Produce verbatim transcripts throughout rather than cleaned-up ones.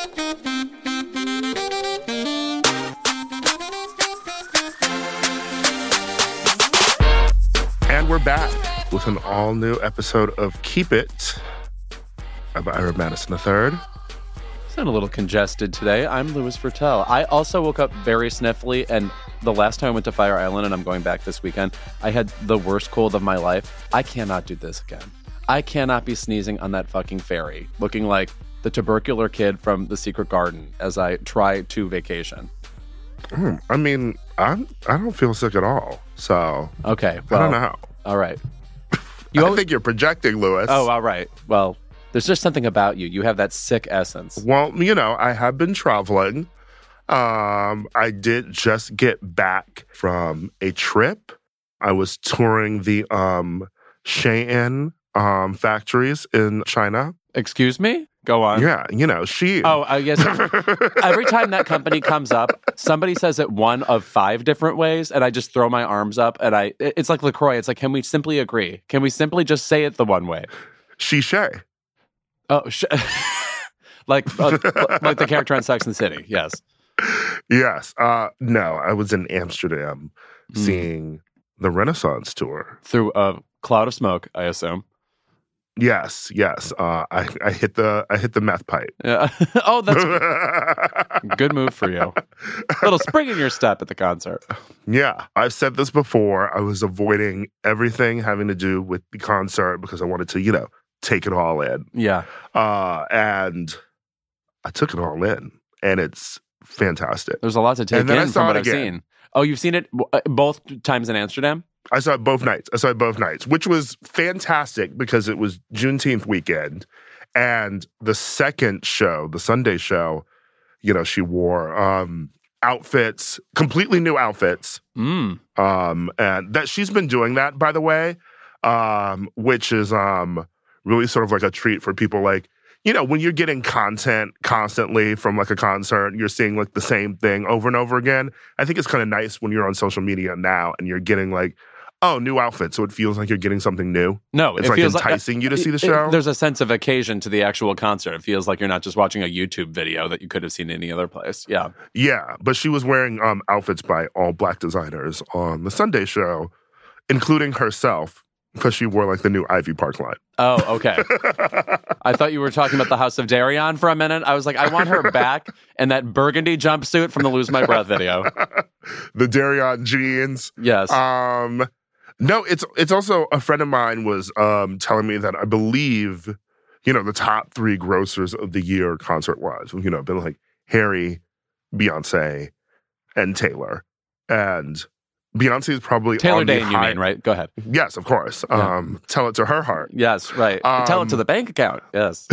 And we're back with an all-new episode of Keep It. I'm Ira Madison the third. Sound a little congested today. I'm Louis Virtel. I also woke up very sniffly, and the last time I went to Fire Island, and I'm going back this weekend, I had the worst cold of my life. I cannot do this again. I cannot be sneezing on that fucking ferry, looking like the tubercular kid from The Secret Garden as I try to vacation. Mm, I mean, I'm, I don't feel sick at all, so... Okay, well... I don't know. All right. You I always, think you're projecting, Louis. Oh, all right. Well... There's just something about you. You have that sick essence. Well, you know, I have been traveling. Um, I did just get back from a trip. I was touring the um, Shein um, factories in China. Excuse me? Go on. Yeah, you know, she... Oh, I guess every time that company comes up, somebody says it one of five different ways, and I just throw my arms up, and I... It's like LaCroix. It's like, can we simply agree? Can we simply just say it the one way? She-shay. Oh, sh- like uh, like the character on Sex and the City, yes. Yes. Uh, no, I was in Amsterdam mm. seeing the Renaissance tour. Through a cloud of smoke, I assume. Yes, yes. Uh, I, I hit the I hit the meth pipe. Yeah. Oh, that's good move for you. A little spring in your step at the concert. Yeah. I've said this before. I was avoiding everything having to do with the concert because I wanted to, you know, take it all in. Yeah. Uh, and I took it all in, and it's fantastic. There's a lot to take in from what I've seen. Oh, you've seen it both times in Amsterdam? I saw it both nights. I saw it both nights, which was fantastic because it was Juneteenth weekend. And the second show, the Sunday show, you know, she wore um, outfits, completely new outfits. Mm. Um, and that she's been doing that, by the way, um, which is... Um, really sort of like a treat for people like, you know, when you're getting content constantly from like a concert, you're seeing like the same thing over and over again. I think it's kind of nice when you're on social media now and you're getting like, oh, new outfits. So it feels like you're getting something new. No, it's it like feels enticing like, you to it, see the show. It, there's a sense of occasion to the actual concert. It feels like you're not just watching a YouTube video that you could have seen any other place. Yeah. Yeah. But she was wearing um, outfits by all black designers on the Sunday show, including herself. Because she wore, like, the new Ivy Park line. Oh, okay. I thought you were talking about the House of Darion for a minute. I was like, I want her back in that burgundy jumpsuit from the Lose My Breath video. The Darion jeans. Yes. Um, no, it's it's also, a friend of mine was um, telling me that I believe, you know, the top three grossers of the year concert-wise, you know, been like Harry, Beyonce, and Taylor. And... Beyonce is probably Taylor on Dane, the you high... mean, right? Go ahead. Yes, of course. Yeah. Um, tell it to her heart. Yes, right. Um, tell it to the bank account. Yes.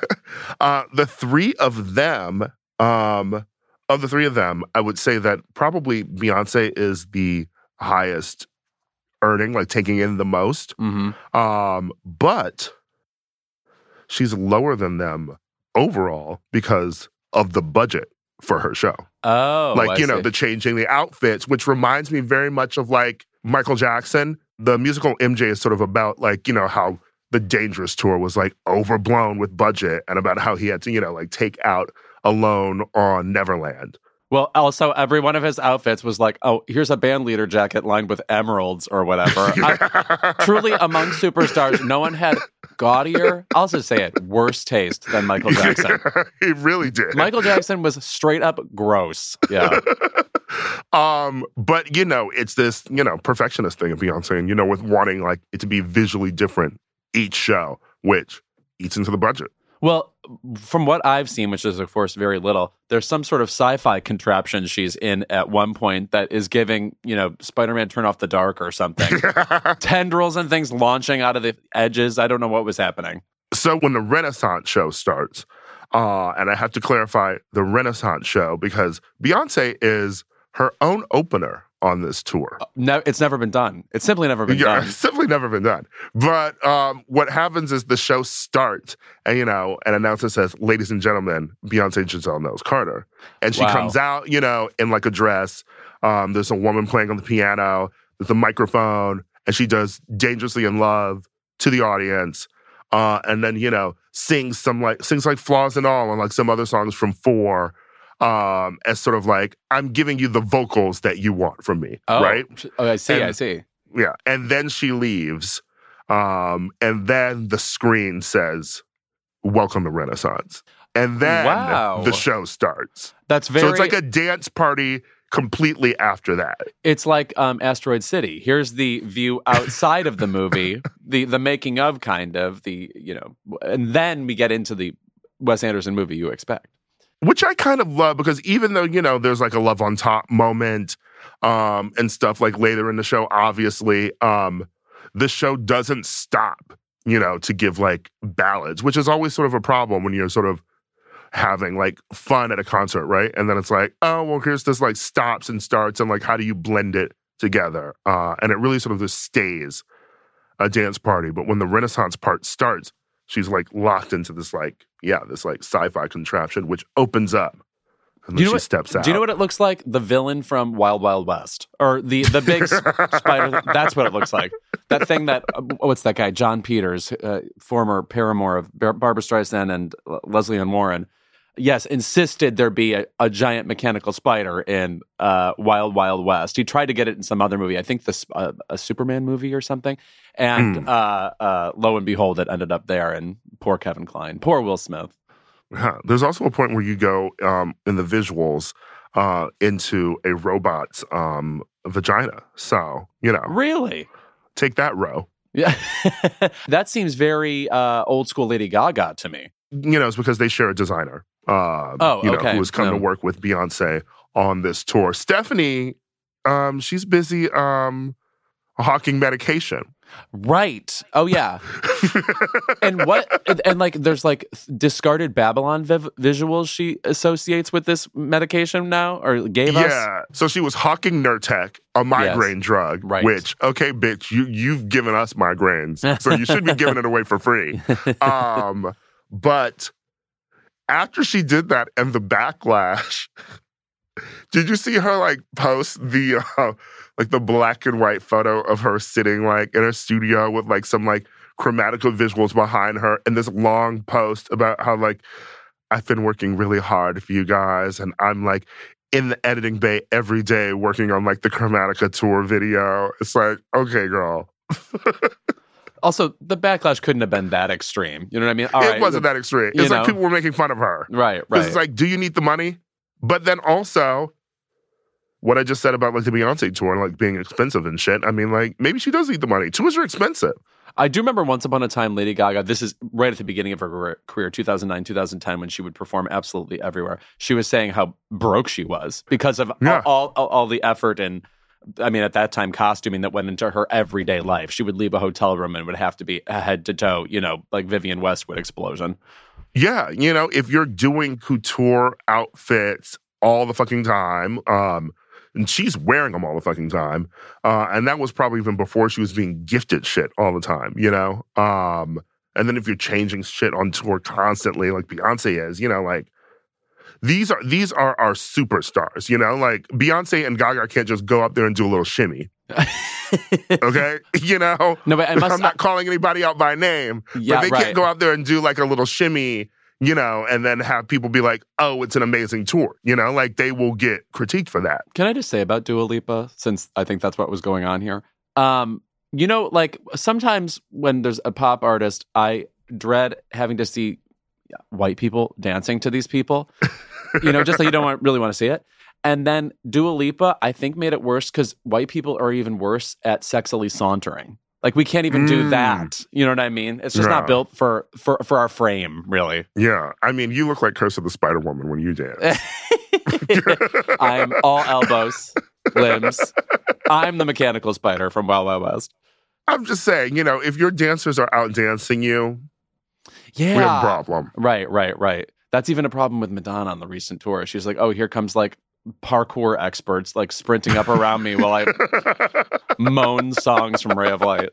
uh, the three of them, um, of the three of them, I would say that probably Beyonce is the highest earning, like taking in the most. Mm-hmm. Um, but she's lower than them overall because of the budget for her show. Oh, like, I you know, see. the changing the outfits, which reminds me very much of like Michael Jackson. The musical M J is sort of about like, you know, how the Dangerous tour was like overblown with budget and about how he had to, you know, like take out a loan on Neverland. Well, also, every one of his outfits was like, oh, here's a band leader jacket lined with emeralds or whatever. I, truly, among superstars, no one had gaudier, I'll just say it, worse taste than Michael Jackson. He really did. Michael Jackson was straight up gross. Yeah. um, but, you know, it's this, you know, perfectionist thing of Beyonce, and, you know, with wanting, like, it to be visually different each show, which eats into the budget. Well, from what I've seen, which is, of course, very little, there's some sort of sci-fi contraption she's in at one point that is giving, you know, Spider-Man Turn Off the Dark or something. Tendrils and things launching out of the edges. I don't know what was happening. So when the Renaissance show starts, uh, and I have to clarify the Renaissance show because Beyonce is her own opener on this tour. Uh, no, it's never been done. It's simply never been yeah, done. It's simply never been done. But um, what happens is the show starts, and, you know, an announcer says, ladies and gentlemen, Beyonce Giselle Knowles Carter. And she Wow. comes out, you know, in like a dress. Um, there's a woman playing on the piano. There's a microphone. And she does Dangerously in Love to the audience. Uh, and then, you know, sings some like, sings like Flaws and All and like some other songs from Four um, as sort of like, I'm giving you the vocals that you want from me, oh, right? Oh, I see, and, I see. Yeah. And then she leaves. Um, and then the screen says, welcome to Renaissance. And then wow. the show starts. That's very... So it's like a dance party completely after that. It's like um, Asteroid City. Here's the view outside of the movie, the the making of kind of, the, you know, and then we get into the Wes Anderson movie you expect. Which I kind of love because even though, you know, there's like a love on top moment um, and stuff like later in the show, obviously, um, the show doesn't stop, you know, to give like ballads, which is always sort of a problem when you're sort of having like fun at a concert, right? And then it's like, oh, well, here's this like stops and starts and like, how do you blend it together? Uh, and it really sort of just stays a dance party. But when the Renaissance part starts, she's like locked into this like, yeah, this like sci-fi contraption, which opens up. And then she what, steps out. Do you know what it looks like? The villain from Wild Wild West. Or the, the big spider. That's what it looks like. That thing that, uh, what's that guy? John Peters, uh, former paramour of Bar- Barbra Streisand and uh, Leslie Ann Warren. Yes, insisted there be a, a giant mechanical spider in uh, Wild Wild West. He tried to get it in some other movie. I think this uh, a Superman movie or something. And mm. uh, uh, lo and behold, it ended up there. And poor Kevin Kline. Poor Will Smith. Huh. There's also a point where you go um, in the visuals uh, into a robot's um, vagina. So, you know. Really? Take that, Ro. Yeah. That seems very uh, old school Lady Gaga to me. You know, it's because they share a designer. Uh, oh, you know, okay. who has come no. to work with Beyonce on this tour. Stephanie, um, she's busy um, hawking medication. Right. Oh, yeah. and what, and, and like, there's like discarded Babylon viv- visuals she associates with this medication now, or gave yeah. us? Yeah. So she was hawking Nurtec, a migraine yes. drug, right. which, okay, bitch, you, you've given us migraines, so you should be giving it away for free. Um, but after she did that and the backlash, did you see her like post the uh, like the black and white photo of her sitting like in her studio with like some like chromatical visuals behind her and this long post about how like I've been working really hard for you guys and I'm like in the editing bay every day working on like the Chromatica tour video. It's like, okay, girl. Also, the backlash couldn't have been that extreme. You know what I mean? All it right. wasn't that extreme. It's like know? people were making fun of her. Right, right. It's like, do you need the money? But then also, what I just said about like the Beyonce tour and like being expensive and shit. I mean, like maybe she does need the money. Tours are expensive. I do remember once upon a time, Lady Gaga, this is right at the beginning of her career, two thousand nine, two thousand ten, when she would perform absolutely everywhere. She was saying how broke she was because of yeah. all, all, all the effort and, I mean, at that time, costuming that went into her everyday life. She would leave a hotel room and would have to be head to toe, you know, like Vivienne Westwood explosion. Yeah, you know, if you're doing couture outfits all the fucking time, um, and she's wearing them all the fucking time, uh, and that was probably even before she was being gifted shit all the time, you know? Um, and then if you're changing shit on tour constantly, like Beyonce is, you know, like, These are these are our superstars, you know? Like, Beyonce and Gaga can't just go up there and do a little shimmy. Okay? You know? No, but I must, I'm not calling anybody out by name, yeah, but they right. can't go out there and do like a little shimmy, you know, and then have people be like, oh, it's an amazing tour, you know? Like, they will get critiqued for that. Can I just say about Dua Lipa, since I think that's what was going on here? Um, you know, like, sometimes when there's a pop artist, I dread having to see white people dancing to these people, you know, just like you don't want, really want to see it. And then Dua Lipa, I think, made it worse because white people are even worse at sexily sauntering. Like, we can't even mm. do that. You know what I mean? It's just yeah. not built for, for, for our frame, really. Yeah. I mean, you look like Curse of the Spider Woman when you dance. I'm all elbows, limbs. I'm the mechanical spider from Wild Wild West. I'm just saying, you know, if your dancers are out dancing you, yeah. we have a problem. Right, right, right. That's even a problem with Madonna on the recent tour. She's like, oh, here comes like parkour experts like sprinting up around me while I moan songs from Ray of Light.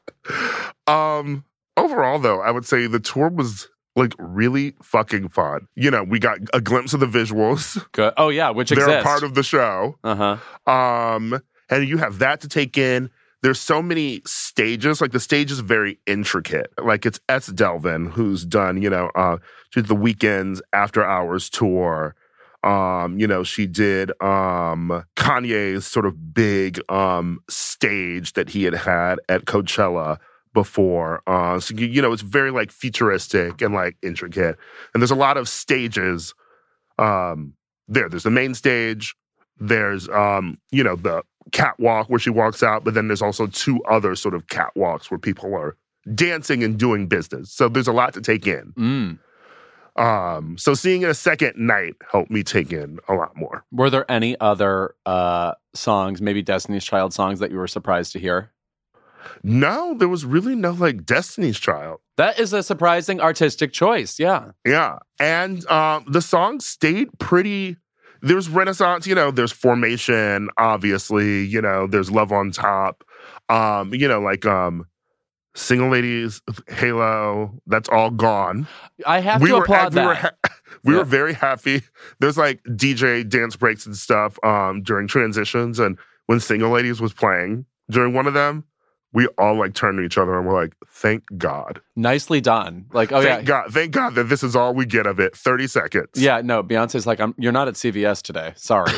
Um, overall, though, I would say the tour was like really fucking fun. You know, we got a glimpse of the visuals. Good. Oh, yeah, which They're exists. a part of the show. Uh-huh. Um, and you have that to take in. there's so many stages. Like the stage is very intricate. Like it's S. Delvin who's done, you know, uh, she did the Weeknd's After Hours tour. Um, you know, she did um, Kanye's sort of big um, stage that he had had at Coachella before. Uh, so, you know, it's very like futuristic and like intricate. And there's a lot of stages um, there. There's the main stage. There's, um, you know, the catwalk where she walks out. But then there's also two other sort of catwalks where people are dancing and doing business. So there's a lot to take in. Mm. Um, so seeing it a second night helped me take in a lot more. Were there any other uh, songs, maybe Destiny's Child songs that you were surprised to hear? No, there was really no like Destiny's Child. That is a surprising artistic choice. Yeah. Yeah. And um, the song stayed pretty, there's Renaissance, you know, there's Formation, obviously, you know, there's Love on Top, um, you know, like um, Single Ladies, Halo, that's all gone. I have we to were, applaud we that. Were ha- we yeah. were very happy. There's like D J dance breaks and stuff um, during transitions. And when Single Ladies was playing during one of them, we all like turned to each other and we're like, thank God. Nicely done. Like, oh thank yeah. God. Thank God that this is all we get of it. thirty seconds. Yeah, no, Beyonce's like, I'm, you're not at C V S today. Sorry.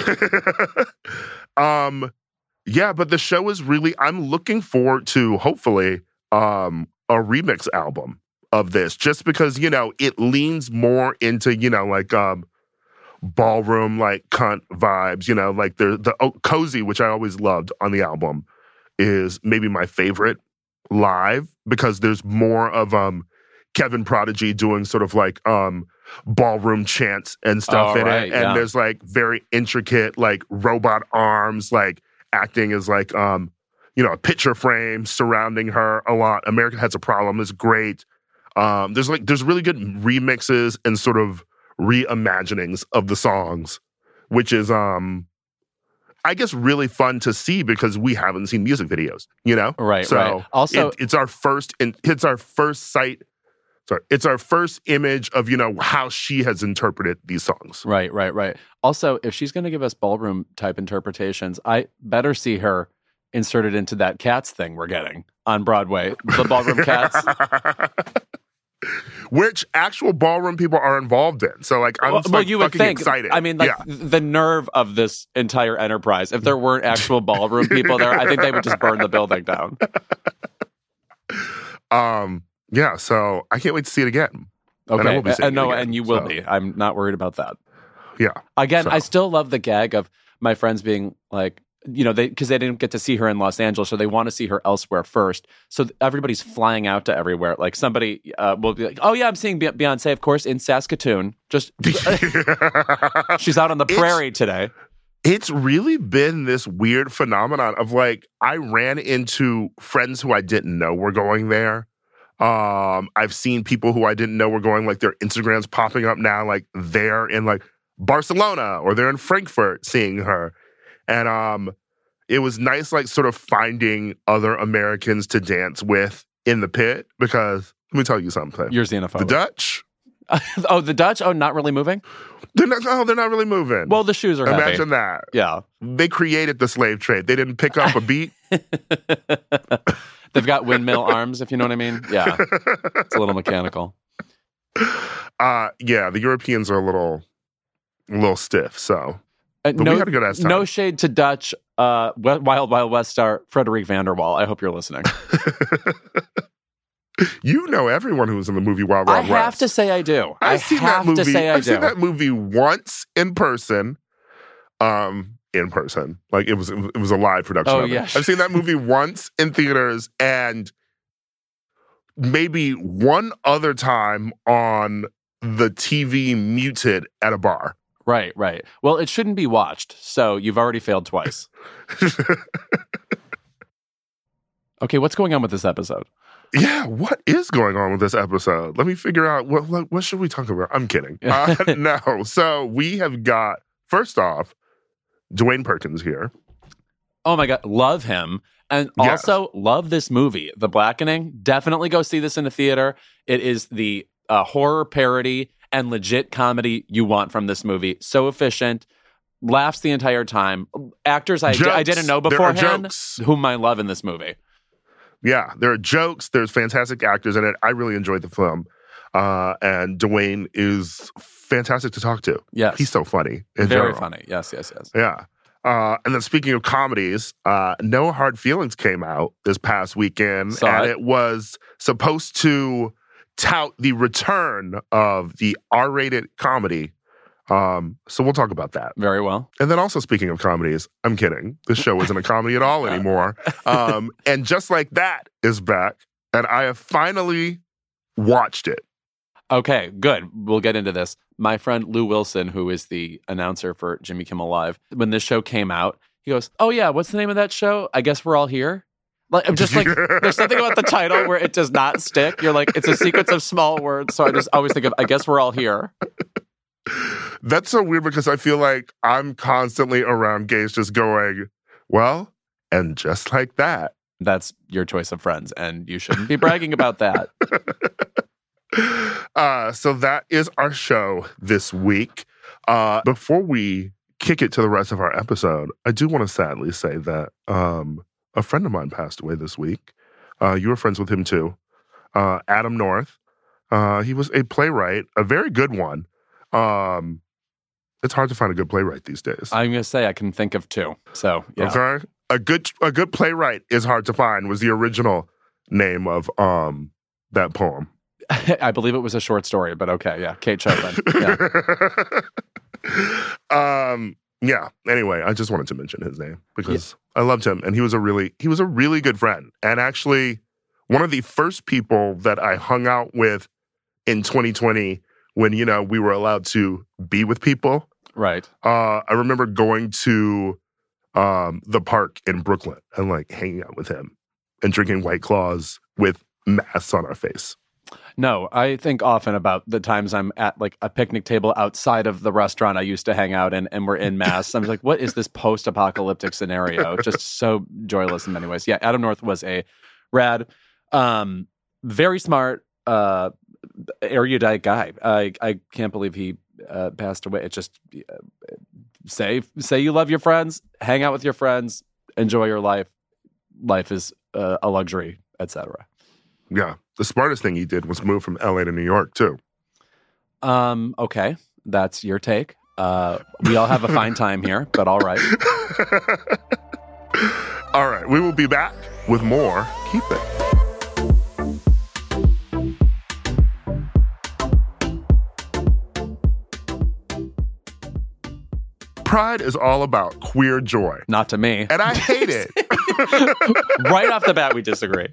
um, yeah, but the show is really, I'm looking forward to, hopefully, um, a remix album of this, just because, you know, it leans more into, you know, like um, ballroom, like cunt vibes, you know, like the, the oh, Cozy, which I always loved on the album, is maybe my favorite live because there's more of um, Kevin Prodigy doing sort of like um, ballroom chants and stuff oh, in right, it. And yeah. there's like very intricate, like robot arms, like acting as like, um, you know, a picture frame surrounding her a lot. America Has a Problem is great. Um, there's like, there's really good remixes and sort of reimaginings of the songs, which is, um, I guess, really fun to see because we haven't seen music videos, you know? Right, so right. Also, it, it's our first, in, it's our first sight, sorry, it's our first image of, you know, how she has interpreted these songs. Right, right, right. Also, if she's going to give us ballroom type interpretations, I better see her inserted into that Cats thing we're getting on Broadway, the ballroom Cats. Which actual ballroom people are involved in. So, like, I'm well, just, well like, you would fucking think. excited. I mean, like, yeah. the nerve of this entire enterprise. If there weren't actual ballroom people there, I think they would just burn the building down. Um. Yeah. So I can't wait to see it again. Okay. And I will be seeing and no, it again, and you will so. be. I'm not worried about that. Yeah. Again, so. I still love the gag of my friends being like, you know, they because they didn't get to see her in Los Angeles, so they want to see her elsewhere first. So everybody's flying out to everywhere. Like somebody uh, will be like, "Oh yeah, I'm seeing Be- Beyonce, of course, in Saskatoon. Just she's out on the prairie it's, today." It's really been this weird phenomenon of like I ran into friends who I didn't know were going there. Um, I've seen people who I didn't know were going. Like their Instagrams popping up now, like they're in like Barcelona or they're in Frankfurt seeing her. And um, it was nice, like, sort of finding other Americans to dance with in the pit because, let me tell you something. You're xenophobic. The Dutch. oh, the Dutch? Oh, not really moving? They're not, oh, they're not really moving. Well, the shoes are heavy. Imagine that. Yeah. They created the slave trade. They didn't pick up a beat. They've got windmill arms, if you know what I mean. Yeah. It's a little mechanical. Uh, yeah, the Europeans are a little, a little stiff, so... Uh, But no, we had a good ass time. No shade to Dutch uh, Wild Wild West star Frederick Vanderwall. I hope you're listening. You know everyone who was in the movie Wild Wild I West. have to say I do. I've I seen have that movie. to say I I've do. seen that movie once in person. Um, in person, like it was it was a live production. Oh of it. yeah, I've seen that movie once in theaters and maybe one other time on the T V muted at a bar. Right, right. Well, it shouldn't be watched, so you've already failed twice. Okay, what's going on with this episode? Yeah, what is going on with this episode? Let me figure out, what what, what should we talk about? I'm kidding. Uh, no, so we have got, first off, Dwayne Perkins here. Oh my God, love him. And Yes. also love this movie, The Blackening. Definitely go see this in the theater. It is the uh, horror parody and legit comedy you want from this movie. So efficient. Laughs the entire time. Actors I, Jokes. I didn't know There are beforehand jokes. whom I love in this movie. Yeah, there are jokes. There's fantastic actors in it. I really enjoyed the film. Uh, and Dwayne is fantastic to talk to. Yes. He's so funny. In Very general. funny. Yes, yes, yes. Yeah. Uh, and then speaking of comedies, uh, No Hard Feelings came out this past weekend. Saw and it. it was supposed to tout the return of the R-rated comedy. Um, so we'll talk about that. Very well. And then also speaking of comedies, I'm kidding. This show isn't a comedy at all anymore. Um, and Just Like That is back. And I have finally watched it. Okay, good. We'll get into this. My friend Lou Wilson, who is the announcer for Jimmy Kimmel Live, when this show came out, he goes, "Oh yeah, what's the name of that show? I guess we're all here." Like, I'm just like, there's something about the title where it does not stick. You're like, it's a sequence of small words. So I just always think of, I guess we're all here. That's so weird because I feel like I'm constantly around gays just going, well, and just like that. That's your choice of friends, and you shouldn't be bragging about that. uh, so that is our show this week. Uh, before we kick it to the rest of our episode, I do want to sadly say that um, a friend of mine passed away this week. Uh, you were friends with him too. Uh, Adam North. Uh, he was a playwright, a very good one. Um, it's hard to find a good playwright these days. I'm going to say I can think of two. So, yeah. Okay. A good a good playwright is hard to find was the original name of um that poem. I believe it was a short story, but okay, yeah. Kate Chopin. Yeah. um yeah. Anyway, I just wanted to mention his name because yeah. I loved him and he was a really he was a really good friend. And actually one of the first people that I hung out with in twenty twenty when, you know, we were allowed to be with people. Right. Uh I remember going to um the park in Brooklyn and like hanging out with him and drinking White Claws with masks on our face. No, I think often about the times I'm at like a picnic table outside of the restaurant I used to hang out in and we're in masks. I'm like, what is this post-apocalyptic scenario? Just so joyless in many ways. Yeah, Adam North was a rad, um, very smart, uh, erudite guy. I, I can't believe he uh, passed away. It just... Uh, Say say you love your friends, hang out with your friends, enjoy your life. Life is uh, a luxury, et cetera. Yeah. The smartest thing he did was move from L A to New York, too. Um. Okay. That's your take. Uh, we all have a fine time here, but all right. All right. We will be back with more Keep It. Pride is all about queer joy. Not to me. And I hate it. Right off the bat, we disagree.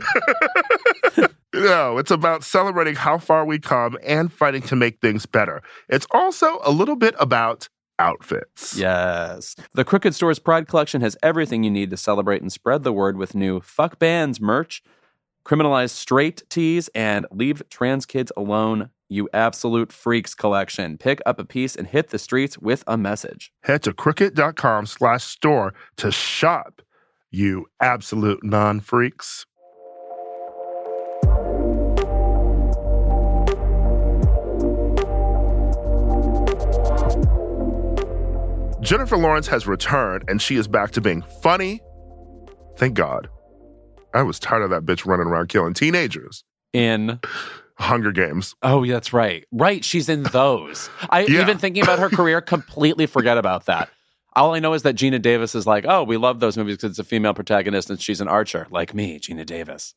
No, it's about celebrating how far we come and fighting to make things better. It's also a little bit about outfits. Yes. The Crooked Store's Pride collection has everything you need to celebrate and spread the word with new Fuck Bands merch, criminalize straight tees, and leave trans kids alone. You absolute freaks collection. Pick up a piece and hit the streets with a message. Head to crooked.com slash store to shop, you absolute non-freaks. Jennifer Lawrence has returned, and she is back to being funny. Thank God. I was tired of that bitch running around killing teenagers. In... Hunger Games. Oh, yeah, that's right. Right, she's in those. I Yeah. even thinking about her career, completely forget about that. All I know is that Gina Davis is like, oh, we love those movies because it's a female protagonist and she's an archer. Like me, Gina Davis.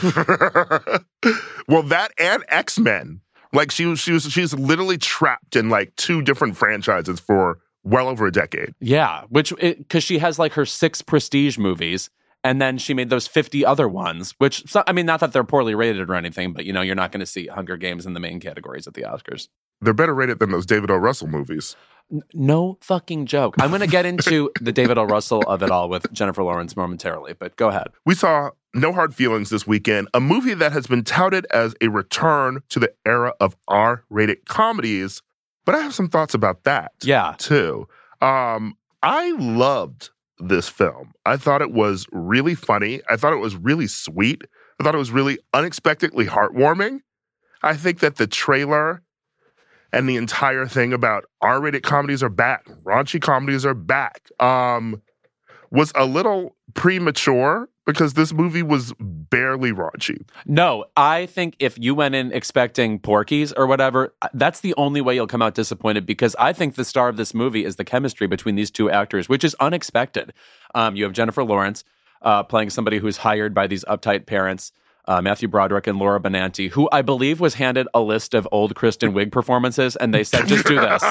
Well, that and X-Men. Like she was, she was, she's literally trapped in like two different franchises for well over a decade. Yeah, which, because she has like her six prestige movies. And then she made those fifty other ones, which, so, I mean, not that they're poorly rated or anything, but, you know, you're not going to see Hunger Games in the main categories at the Oscars. They're better rated than those David O. Russell movies. N- no fucking joke. I'm going to get into the David O. Russell of it all with Jennifer Lawrence momentarily, but go ahead. We saw No Hard Feelings this weekend, a movie that has been touted as a return to the era of R-rated comedies, but I have some thoughts about that, Yeah. too. Um, I loved this film. I thought it was really funny. I thought it was really sweet. I thought it was really unexpectedly heartwarming. I think that the trailer and the entire thing about R-rated comedies are back, raunchy comedies are back, um, was a little premature because this movie was barely raunchy. No, I think if you went in expecting Porky's or whatever, that's the only way you'll come out disappointed, because I think the star of this movie is the chemistry between these two actors, which is unexpected. Um, you have Jennifer Lawrence uh, playing somebody who's hired by these uptight parents, uh, Matthew Broderick and Laura Benanti, who I believe was handed a list of old Kristen Wiig performances, and they said, just do this.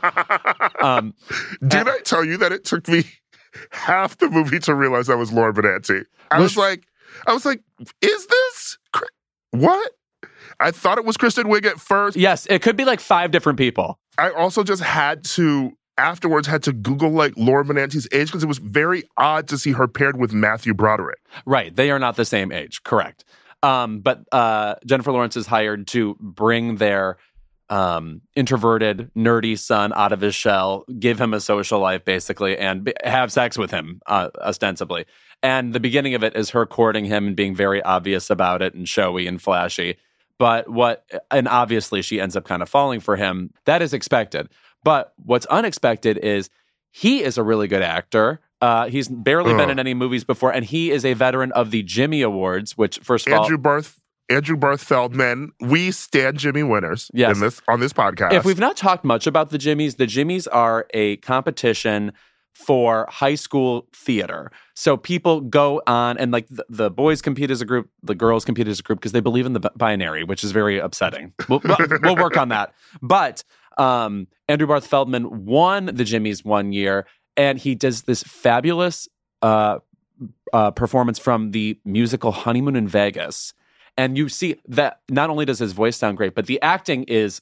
Um, Did and- I tell you that it took me half the movie to realize that was Laura Benanti? I was, was like, I was like, is this what? I thought it was Kristen Wiig at first. Yes, it could be like five different people. I also just had to afterwards had to Google like Laura Benanti's age because it was very odd to see her paired with Matthew Broderick. Right, they are not the same age. Correct. Um, but uh, Jennifer Lawrence is hired to bring their um, introverted, nerdy son out of his shell, give him a social life, basically, and be- have sex with him, uh, ostensibly. And the beginning of it is her courting him and being very obvious about it and showy and flashy. But what, and obviously she ends up kind of falling for him. That is expected. But what's unexpected is he is a really good actor. Uh, he's barely Ugh. been in any movies before, and he is a veteran of the Jimmy Awards, which, first of all, Andrew Barth, Andrew Barth Feldman. We stand Jimmy winners Yes. in this on this podcast. if we've not talked much about the Jimmys, the Jimmys are a competition for high school theater. So people go on and like the, the boys compete as a group, the girls compete as a group because they believe in the b- binary, which is very upsetting. We'll, we'll work on that. But um, Andrew Barth Feldman won the Jimmys one year, and he does this fabulous uh, uh, performance from the musical Honeymoon in Vegas. And you see that not only does his voice sound great, but the acting is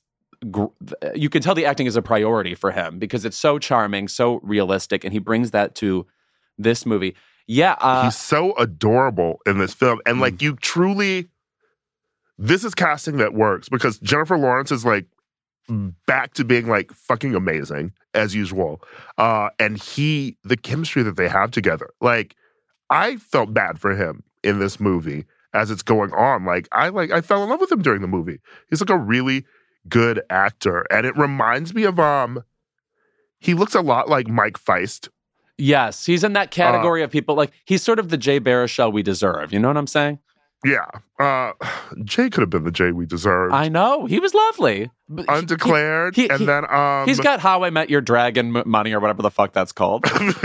you can tell the acting is a priority for him because it's so charming, so realistic, and he brings that to this movie. Yeah. Uh, He's so adorable in this film. And like, you truly, this is casting that works because Jennifer Lawrence is like back to being like fucking amazing as usual. Uh, and he, the chemistry that they have together, like I felt bad for him in this movie as it's going on. Like I like, I fell in love with him during the movie. He's like a really good actor. And it reminds me of, um, he looks a lot like Mike Feist. Yes, he's in that category uh, of people, like, he's sort of the Jay Baruchel we deserve. You know what I'm saying? Yeah. Uh, Jay could have been the Jay we deserved. I know. He was lovely. Undeclared. He, he, and he, then, um... He's got How I Met Your Dragon money or whatever the fuck that's called.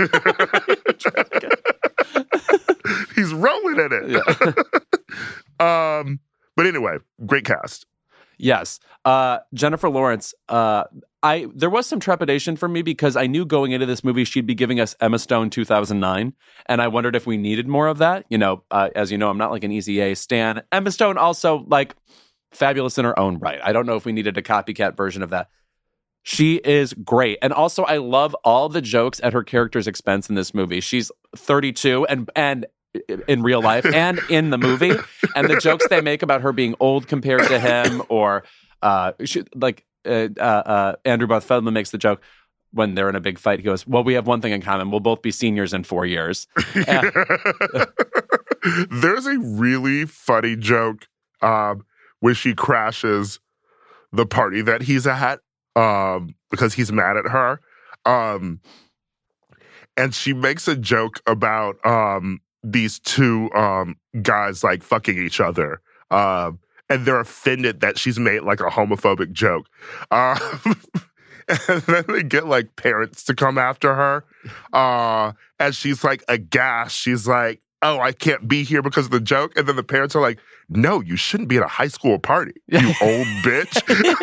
He's rolling in it. Yeah. um, but anyway, great cast. Yes. Uh, Jennifer Lawrence, uh, I there was some trepidation for me because I knew going into this movie she'd be giving us Emma Stone two thousand nine, and I wondered if we needed more of that. You know, uh, as you know, I'm not like an Easy A stan. Emma Stone also, like, fabulous in her own right. I don't know if we needed a copycat version of that. She is great. And also, I love all the jokes at her character's expense in this movie. She's thirty-two and and in real life and in the movie, and the jokes they make about her being old compared to him, or uh, she, like uh, uh, uh, Andrew Barth Feldman makes the joke when they're in a big fight. He goes, "Well, we have one thing in common: we'll both be seniors in four years." And- There's a really funny joke um, where she crashes the party that he's at um, because he's mad at her, um, and she makes a joke about. Um, these two um, guys like fucking each other. Um, and they're offended that she's made like a homophobic joke. Um, and then they get like parents to come after her. Uh, and she's like aghast. She's like, oh, I can't be here because of the joke. And then the parents are like, no, you shouldn't be at a high school party, you old bitch.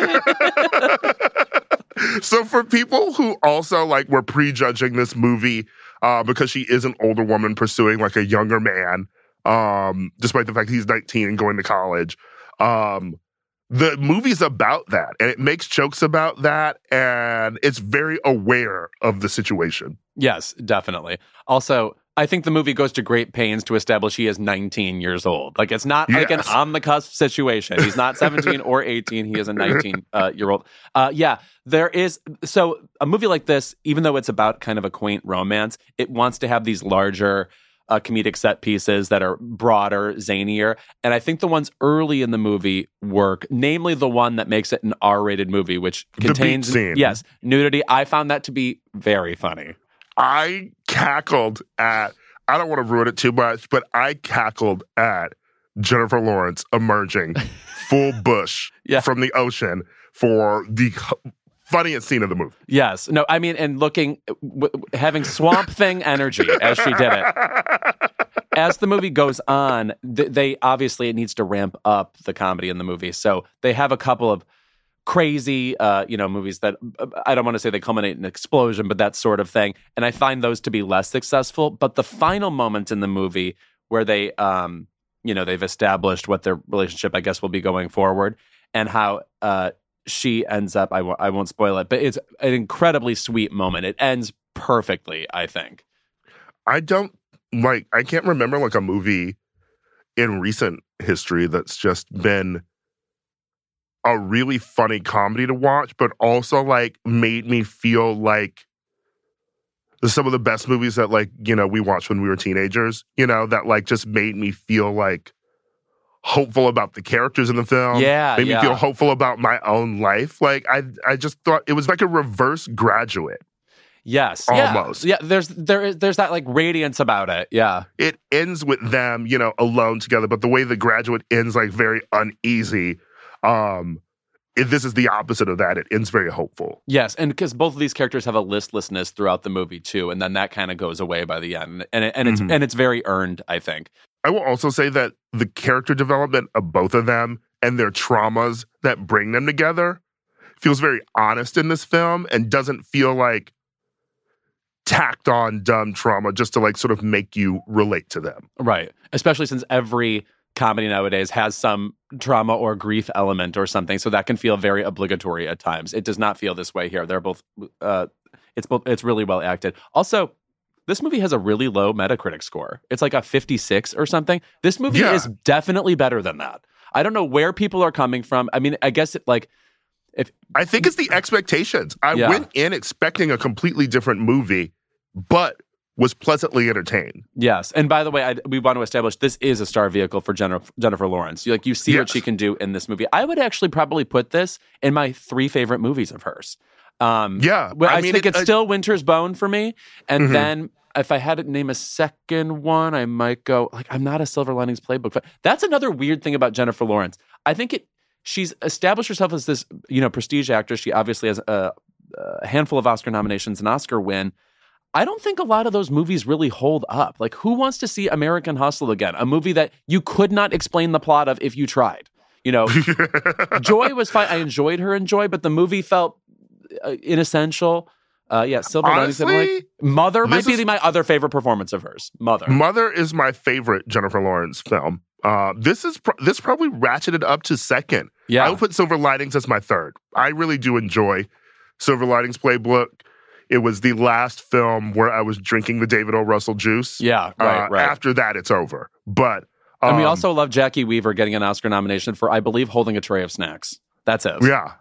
So for people who also like were prejudging this movie uh, because she is an older woman pursuing like a younger man, um, despite the fact he's nineteen and going to college, um, the movie's about that, and it makes jokes about that, and it's very aware of the situation. Yes, definitely. Also, I think the movie goes to great pains to establish he is nineteen years old. Like, it's not yes. like an on-the-cusp situation. He's not seventeen or eighteen. He is a nineteen-year-old. Uh, uh, yeah, there is... So, a movie like this, even though it's about kind of a quaint romance, it wants to have these larger uh, comedic set pieces that are broader, zanier. And I think the ones early in the movie work, namely the one that makes it an R-rated movie, which contains, the beach scene. yes, nudity. I found that to be very funny. I cackled at, I don't want to ruin it too much, but I cackled at Jennifer Lawrence emerging full bush yeah. from the ocean for the funniest scene of the movie. Yes. No, I mean, and looking, w- having Swamp Thing energy as she did it. As the movie goes on, th- they obviously, it needs to ramp up the comedy in the movie. So they have a couple of crazy, uh, you know, movies that, uh, I don't want to say they culminate in an explosion, but that sort of thing. And I find those to be less successful. But the final moment in the movie where they, um, you know, they've established what their relationship, I guess, will be going forward, and how uh, she ends up, I w- I won't spoil it, but it's an incredibly sweet moment. It ends perfectly, I think. I don't, like, I can't remember, like, a movie in recent history that's just been a really funny comedy to watch, but also, like, made me feel like some of the best movies that, like, you know, we watched when we were teenagers, you know, that, like, just made me feel, like, hopeful about the characters in the film. Yeah, Made yeah. me feel hopeful about my own life. Like, I I just thought it was like a reverse Graduate. Yes. Almost. Yeah. yeah there's there is there's that, like, radiance about it. Yeah. It ends with them, you know, alone together, but the way The Graduate ends, like, very uneasy, um, if this is the opposite of that. It ends very hopeful. Yes, and because both of these characters have a listlessness throughout the movie too, and then that kind of goes away by the end, and it, and it's Mhm. and it's very earned, I think. I will also say that the character development of both of them and their traumas that bring them together feels very honest in this film and doesn't feel like tacked on dumb trauma just to, like, sort of make you relate to them. Right, especially since every comedy nowadays has some trauma or grief element or something, so that can feel very obligatory at times. It does not feel this way here. They're both, uh, it's both, it's really well acted. Also, this movie has a really low Metacritic score. It's like a fifty-six or something. This movie Yeah. is definitely better than that. I don't know where people are coming from. I mean, I guess it, like, if I think it's the expectations. I Yeah. went in expecting a completely different movie, but was pleasantly entertained. yes, and by the way, I, we want to establish this is a star vehicle for Jennifer, Jennifer Lawrence. You, like, you see what Yes. she can do in this movie. I would actually probably put this in my three favorite movies of hers. Um, Yeah, well, I, I mean, think it- it's I- still Winter's Bone for me, and Mhm. then if I had to name a second one, I might go, like, I'm not a Silver Linings Playbook fan. That's another weird thing about Jennifer Lawrence. I think it she's established herself as this, you know, prestige actress. She obviously has a, a handful of Oscar nominations, an Oscar win. I don't think a lot of those movies really hold up. Like, who wants to see American Hustle again? A movie that you could not explain the plot of if you tried. You know, Joy was fine. I enjoyed her in Joy, but the movie felt uh, inessential. Uh, yeah, Silver Linings. Honestly, Like, Mother might this be is- my other favorite performance of hers. Mother. Mother is my favorite Jennifer Lawrence film. Uh, this is pro- this probably ratcheted up to second. Yeah. I would put Silver Linings as my third. I really do enjoy Silver Linings Playbook. It was the last film where I was drinking the David O. Russell juice. Yeah, right, Uh, right. After that, it's over. But um, and we also love Jackie Weaver getting an Oscar nomination for, I believe, Holding a Tray of Snacks. That's it. yeah,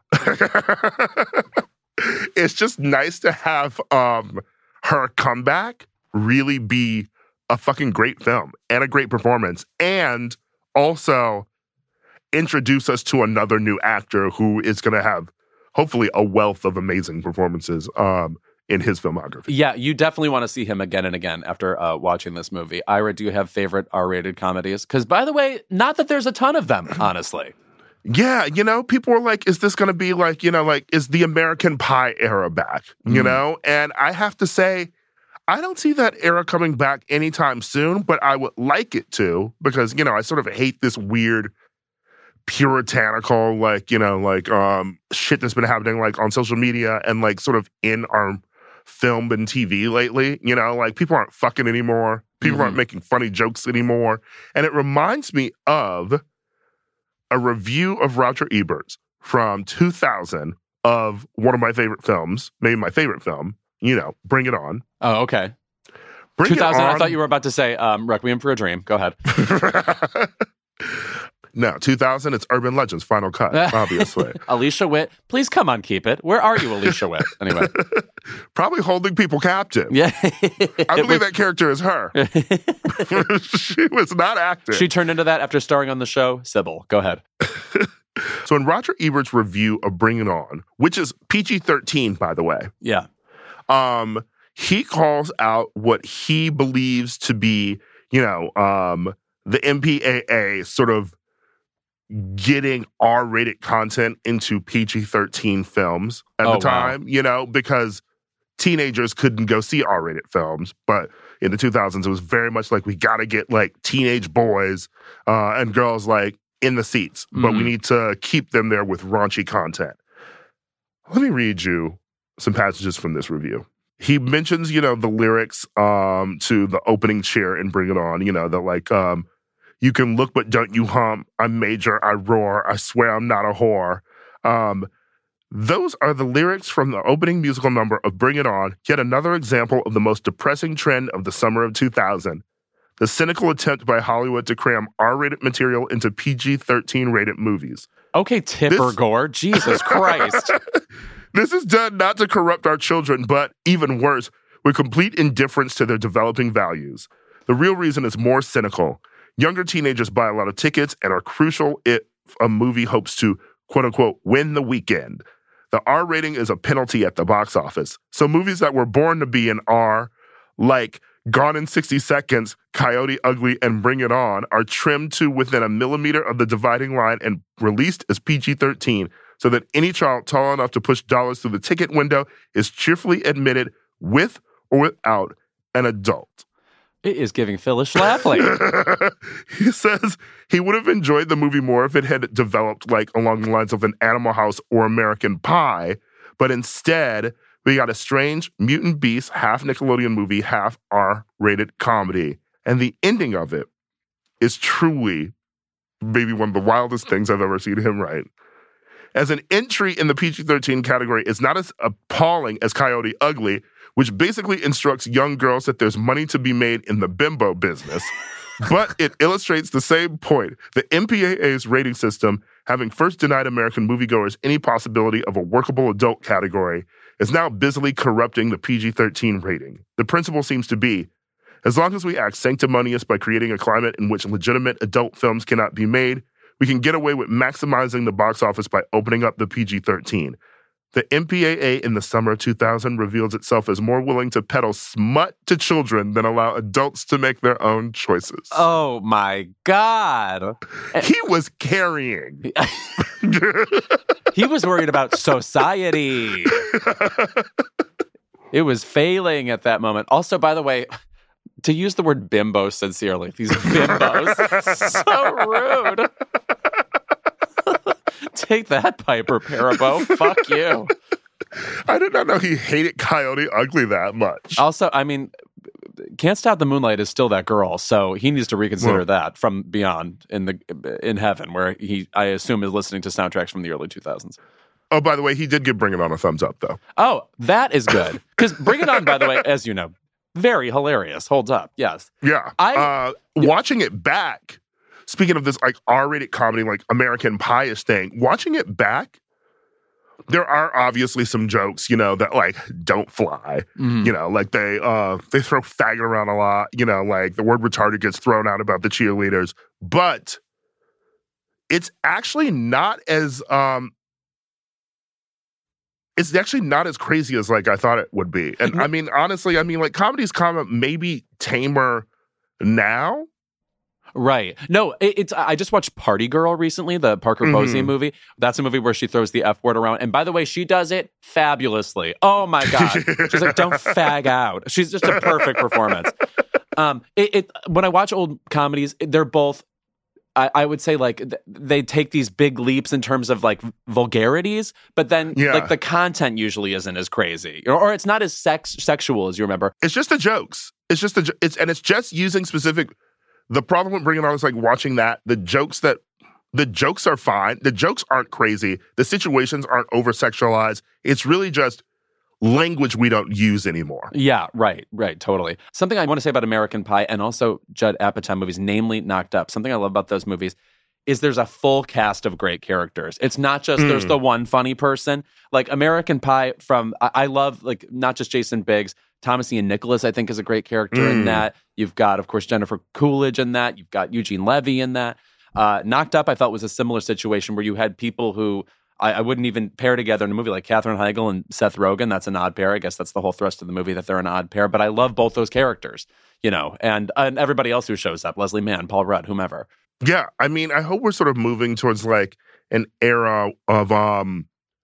it's just nice to have um, her comeback really be a fucking great film and a great performance, and also introduce us to another new actor who is going to have hopefully a wealth of amazing performances um, in his filmography. Yeah, you definitely want to see him again and again after uh, watching this movie. Ira, do you have favorite R-rated comedies? Because, by the way, not that there's a ton of them, honestly. Yeah, you know, people were like, is this going to be like, you know, like, is the American Pie era back? You Mm. know? And I have to say, I don't see that era coming back anytime soon, but I would like it to, because, you know, I sort of hate this weird puritanical, like, you know, like um shit that's been happening like on social media and like sort of in our film and T V lately. You know, like people aren't fucking anymore. People Mhm. aren't making funny jokes anymore. And it reminds me of a review of Roger Ebert's from two thousand of one of my favorite films, maybe my favorite film, you know, Bring It On. Oh, okay. Bring two It thousand, On. I thought you were about to say um, Requiem for a Dream. Go ahead. No, two thousand, it's Urban Legends, Final Cut, obviously. Alicia Witt, please come on, keep it. Where are you, Alicia Witt? Anyway. Probably holding people captive. Yeah. I believe that character is her. She was not acting. She turned into that after starring on the show. Sybil, go ahead. So in Roger Ebert's review of Bring It On, which is P G thirteen, by the way. Yeah. Um, he calls out what he believes to be, you know, um, the M P A A sort of getting R-rated content into P G thirteen films at oh, the time, wow. you know, because teenagers couldn't go see R-rated films. But in the two thousands, it was very much like we got to get like teenage boys uh, and girls like in the seats, mm-hmm. but we need to keep them there with raunchy content. Let me read you some passages from this review. He mentions, you know, the lyrics um, to the opening cheer in Bring It On, you know, the like, um, you can look, but don't you hum. I'm major, I roar. I swear I'm not a whore. Um, those are the lyrics from the opening musical number of Bring It On, yet another example of the most depressing trend of the summer of two thousand. The cynical attempt by Hollywood to cram R-rated material into P G thirteen rated movies. Okay, Tipper this... Gore. Jesus Christ. This is done not to corrupt our children, but, even worse, with complete indifference to their developing values. The real reason is more cynical. Younger teenagers buy a lot of tickets and are crucial if a movie hopes to, quote-unquote, win the weekend. The R rating is a penalty at the box office. So movies that were born to be an R, like Gone in sixty seconds, Coyote Ugly, and Bring It On, are trimmed to within a millimeter of the dividing line and released as P G thirteen, so that any child tall enough to push dollars through the ticket window is cheerfully admitted with or without an adult. It is giving Phyllis Schlafly. He says he would have enjoyed the movie more if it had developed like along the lines of an Animal House or American Pie, but instead we got a strange mutant beast, half Nickelodeon movie, half R-rated comedy. And the ending of it is truly maybe one of the wildest things I've ever seen him write. As an entry in the P G thirteen category, it's not as appalling as Coyote Ugly, which basically instructs young girls that there's money to be made in the bimbo business. But it illustrates the same point. The M P A A's rating system, having first denied American moviegoers any possibility of a workable adult category, is now busily corrupting the P G thirteen rating. The principle seems to be, as long as we act sanctimonious by creating a climate in which legitimate adult films cannot be made, we can get away with maximizing the box office by opening up the P G thirteen. The M P A A in the summer of two thousand reveals itself as more willing to peddle smut to children than allow adults to make their own choices. Oh, my God. He was carrying. He was worried about society. It was failing at that moment. Also, by the way, to use the word bimbo sincerely, these bimbos, so rude. Take that, Piper Perabo. Fuck you. I did not know he hated Coyote Ugly that much. Also, I mean, Can't Stop the Moonlight is still that girl, so he needs to reconsider well, that from beyond in the in heaven, where he, I assume, is listening to soundtracks from the early two thousands. Oh, by the way, he did give Bring It On a thumbs up, though. Oh, that is good. Because Bring It On, by the way, as you know, very hilarious. Holds up, yes. Yeah. I, uh, yeah. Watching it back, speaking of this like R-rated comedy, like American Pie-ish thing, watching it back, there are obviously some jokes, you know, that like don't fly. Mm-hmm. You know, like they uh, they throw faggot around a lot. You know, like the word retarded gets thrown out about the cheerleaders. But it's actually not as um, it's actually not as crazy as like I thought it would be. And I mean, honestly, I mean, like comedy's kind of maybe tamer now. Right. No, it, it's. I just watched Party Girl recently, the Parker Posey mm-hmm. movie. That's a movie where she throws the F word around. And by the way, she does it fabulously. Oh my God. She's like, don't fag out. She's just a perfect performance. Um, it, it when I watch old comedies, they're both, I, I would say like they take these big leaps in terms of like vulgarities, but then yeah. like the content usually isn't as crazy, or, or it's not as sex sexual as you remember. It's just the jokes. It's just the it's and it's just using specific. The problem with Bring It On is like watching that, the jokes that, the jokes are fine. The jokes aren't crazy. The situations aren't over-sexualized. It's really just language we don't use anymore. Yeah, right, right, totally. Something I want to say about American Pie and also Judd Apatow movies, namely Knocked Up, something I love about those movies is there's a full cast of great characters. It's not just Mm. there's the one funny person. Like American Pie from, I, I love like not just Jason Biggs, Thomas Ian Nicholas, I think, is a great character Mm. in that. You've got, of course, Jennifer Coolidge in that. You've got Eugene Levy in that. Uh, Knocked Up, I felt, was a similar situation where you had people who I, I wouldn't even pair together in a movie, like Katherine Heigl and Seth Rogen. That's an odd pair. I guess that's the whole thrust of the movie, that they're an odd pair. But I love both those characters, you know, and, and everybody else who shows up, Leslie Mann, Paul Rudd, whomever. Yeah, I mean, I hope we're sort of moving towards like an era of um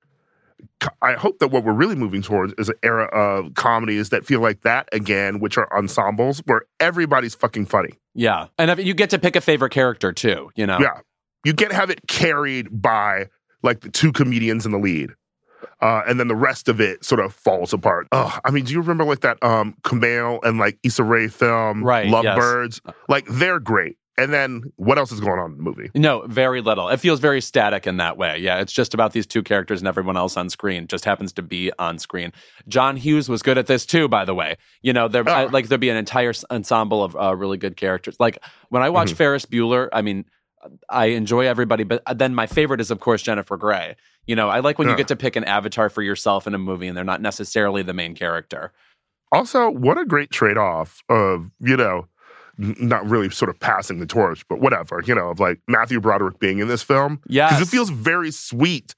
I hope that what we're really moving towards is an era of comedies that feel like that again, which are ensembles where everybody's fucking funny. Yeah. And if you get to pick a favorite character too, you know? Yeah. You can't have it carried by like the two comedians in the lead. Uh, and then the rest of it sort of falls apart. Oh, I mean, do you remember like that um Kumail and like Issa Rae film, Right, Lovebirds? Yes. Like they're great. And then what else is going on in the movie? No, very little. It feels very static in that way. Yeah, it's just about these two characters and everyone else on screen just happens to be on screen. John Hughes was good at this too, by the way. You know, there Oh. I, like there'd be an entire ensemble of uh, really good characters. Like when I watch Mhm. Ferris Bueller, I mean, I enjoy everybody, but then my favorite is, of course, Jennifer Grey. You know, I like when Yeah. you get to pick an avatar for yourself in a movie and they're not necessarily the main character. Also, what a great trade-off of, you know, n- not really sort of passing the torch, but whatever, you know, of like Matthew Broderick being in this film. Yes. Because it feels very sweet.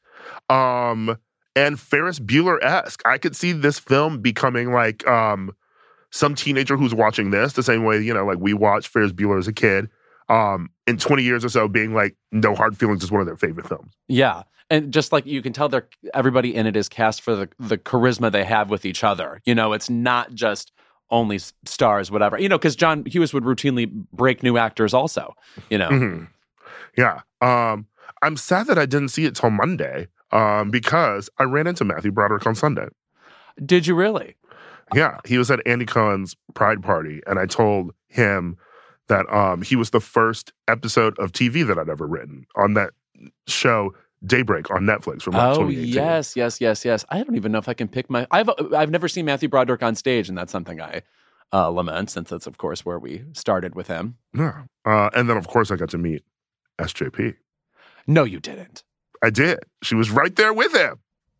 Um, and Ferris Bueller-esque. I could see this film becoming like um, some teenager who's watching this the same way, you know, like we watched Ferris Bueller as a kid. Um, in twenty years or so being like No Hard Feelings is one of their favorite films. Yeah. And just like you can tell they're everybody in it is cast for the, the charisma they have with each other. You know, it's not just only s- stars, whatever. You know, because John Hughes would routinely break new actors also, you know. Mhm. Yeah. Um, I'm sad that I didn't see it till Monday um, because I ran into Matthew Broderick on Sunday. Did you really? Yeah, he was at Andy Cohen's Pride Party, and I told him that um, he was the first episode of T V that I'd ever written on that show Daybreak on Netflix from like Oh, twenty eighteen. yes, yes, yes, yes. I don't even know if I can pick my... I've I've never seen Matthew Broderick on stage, and that's something I uh, lament, since that's, of course, where we started with him. Yeah. Uh, and then, of course, I got to meet S J P. No, you didn't. I did. She was right there with him.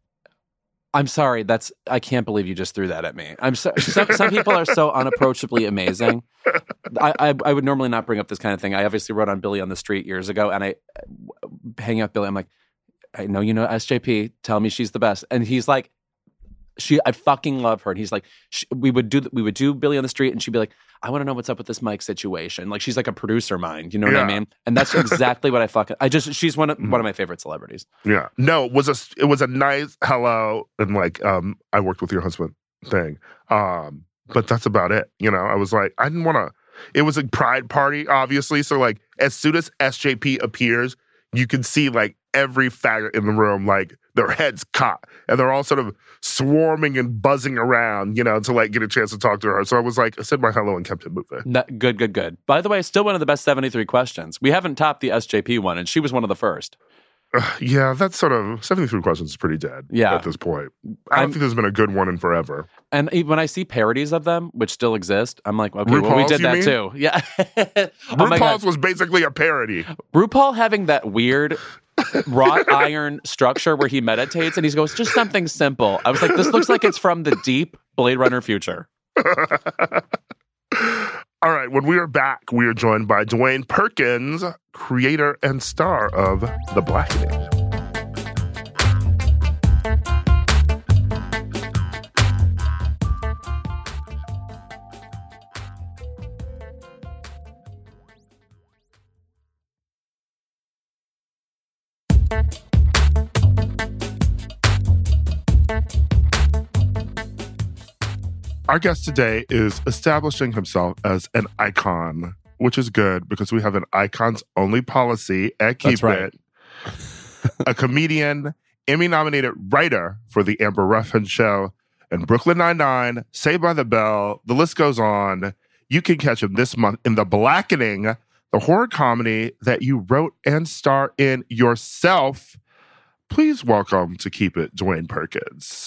I'm sorry. That's I can't believe you just threw that at me. I'm so, some some people are so unapproachably amazing. I, I I would normally not bring up this kind of thing. I obviously wrote on Billy on the Street years ago, and I hang out Billy. I'm like, I know you know S J P. Tell me she's the best, and he's like, she. I fucking love her, and he's like, she, we would do we would do Billy on the Street, and she'd be like, I want to know what's up with this mic situation. Like she's like a producer mind, you know what I Yeah. mean? And that's exactly what I fucking. I just she's one of one of my favorite celebrities. Yeah. No, it was a it was a nice hello and like um I worked with your husband thing. Um, but that's about it. You know, I was like, I didn't want to. It was a pride party, obviously. So like, as soon as S J P appears, you can see like every faggot in the room, like their heads caught, and they're all sort of swarming and buzzing around, you know, to like get a chance to talk to her. So I was like, I said my hello and kept it moving. No, good, good, good. By the way, still one of the best seventy-three questions. We haven't topped the S J P one, and she was one of the first. Uh, yeah, that's sort of seventy-three questions is pretty dead. Yeah. At this point, I don't I'm- think there's been a good one in forever. And e- when I see parodies of them, which still exist, I'm like, okay, well, we RuPaul's, did you that mean? too. Yeah. Oh my God. RuPaul's was basically a parody. RuPaul having that weird wrought iron structure where he meditates and he goes, just something simple. I was like, this looks like it's from the deep Blade Runner future. All right, when we are back, we are joined by Dwayne Perkins, creator and star of The Blackening. Our guest today is establishing himself as an icon, which is good because we have an icons-only policy at Keep That's right. It. A comedian, Emmy-nominated writer for The Amber Ruffin Show and Brooklyn Nine-Nine, Saved by the Bell, the list goes on. You can catch him this month in The Blackening, the horror comedy that you wrote and star in yourself. Please welcome to Keep It, Dwayne Perkins.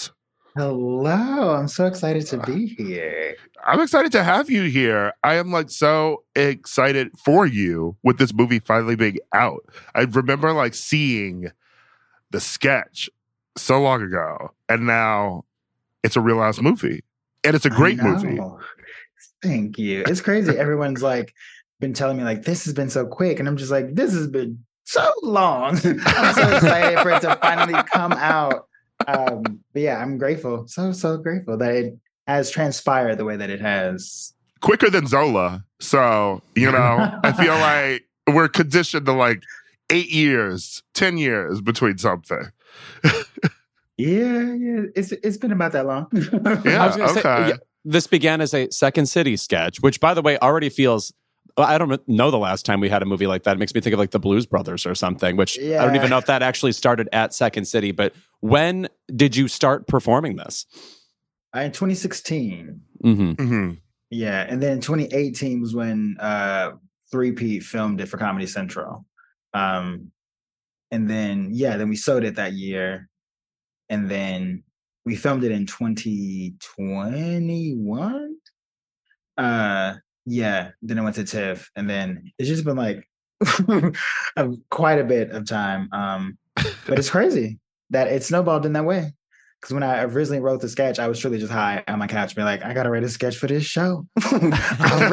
Hello, I'm so excited to be here. I'm excited to have you here. I am like so excited for you with this movie finally being out. I remember like seeing the sketch so long ago, and now it's a real ass movie. And it's a I great movie. know. Thank you. It's crazy. Everyone's like been telling me like this has been so quick, and I'm just like this has been so long. I'm so excited for it to finally come out. Um, but yeah, I'm grateful. So so grateful that it has transpired the way that it has. Quicker than Zola. So, you know, I feel like we're conditioned to like eight years, ten years between something. Yeah, yeah. It's it's been about that long. Yeah, I was going to okay. say, yeah, this began as a Second City sketch, which, by the way, already feels. I don't know the last time we had a movie like that. It makes me think of like the Blues Brothers or something, which Yeah. I don't even know if that actually started at Second City. But when did you start performing this? In twenty sixteen. Mm-hmm. Mm-hmm. Yeah, and then twenty eighteen was when uh three P filmed it for Comedy Central. Um and then yeah, then we sold it that year. And then we filmed it in twenty twenty-one. Uh yeah, then I went to TIFF, and then it's just been like a- quite a bit of time. Um but it's crazy that it snowballed in that way. Because when I originally wrote the sketch, I was truly just high on my couch, being like, I gotta write a sketch for this show. All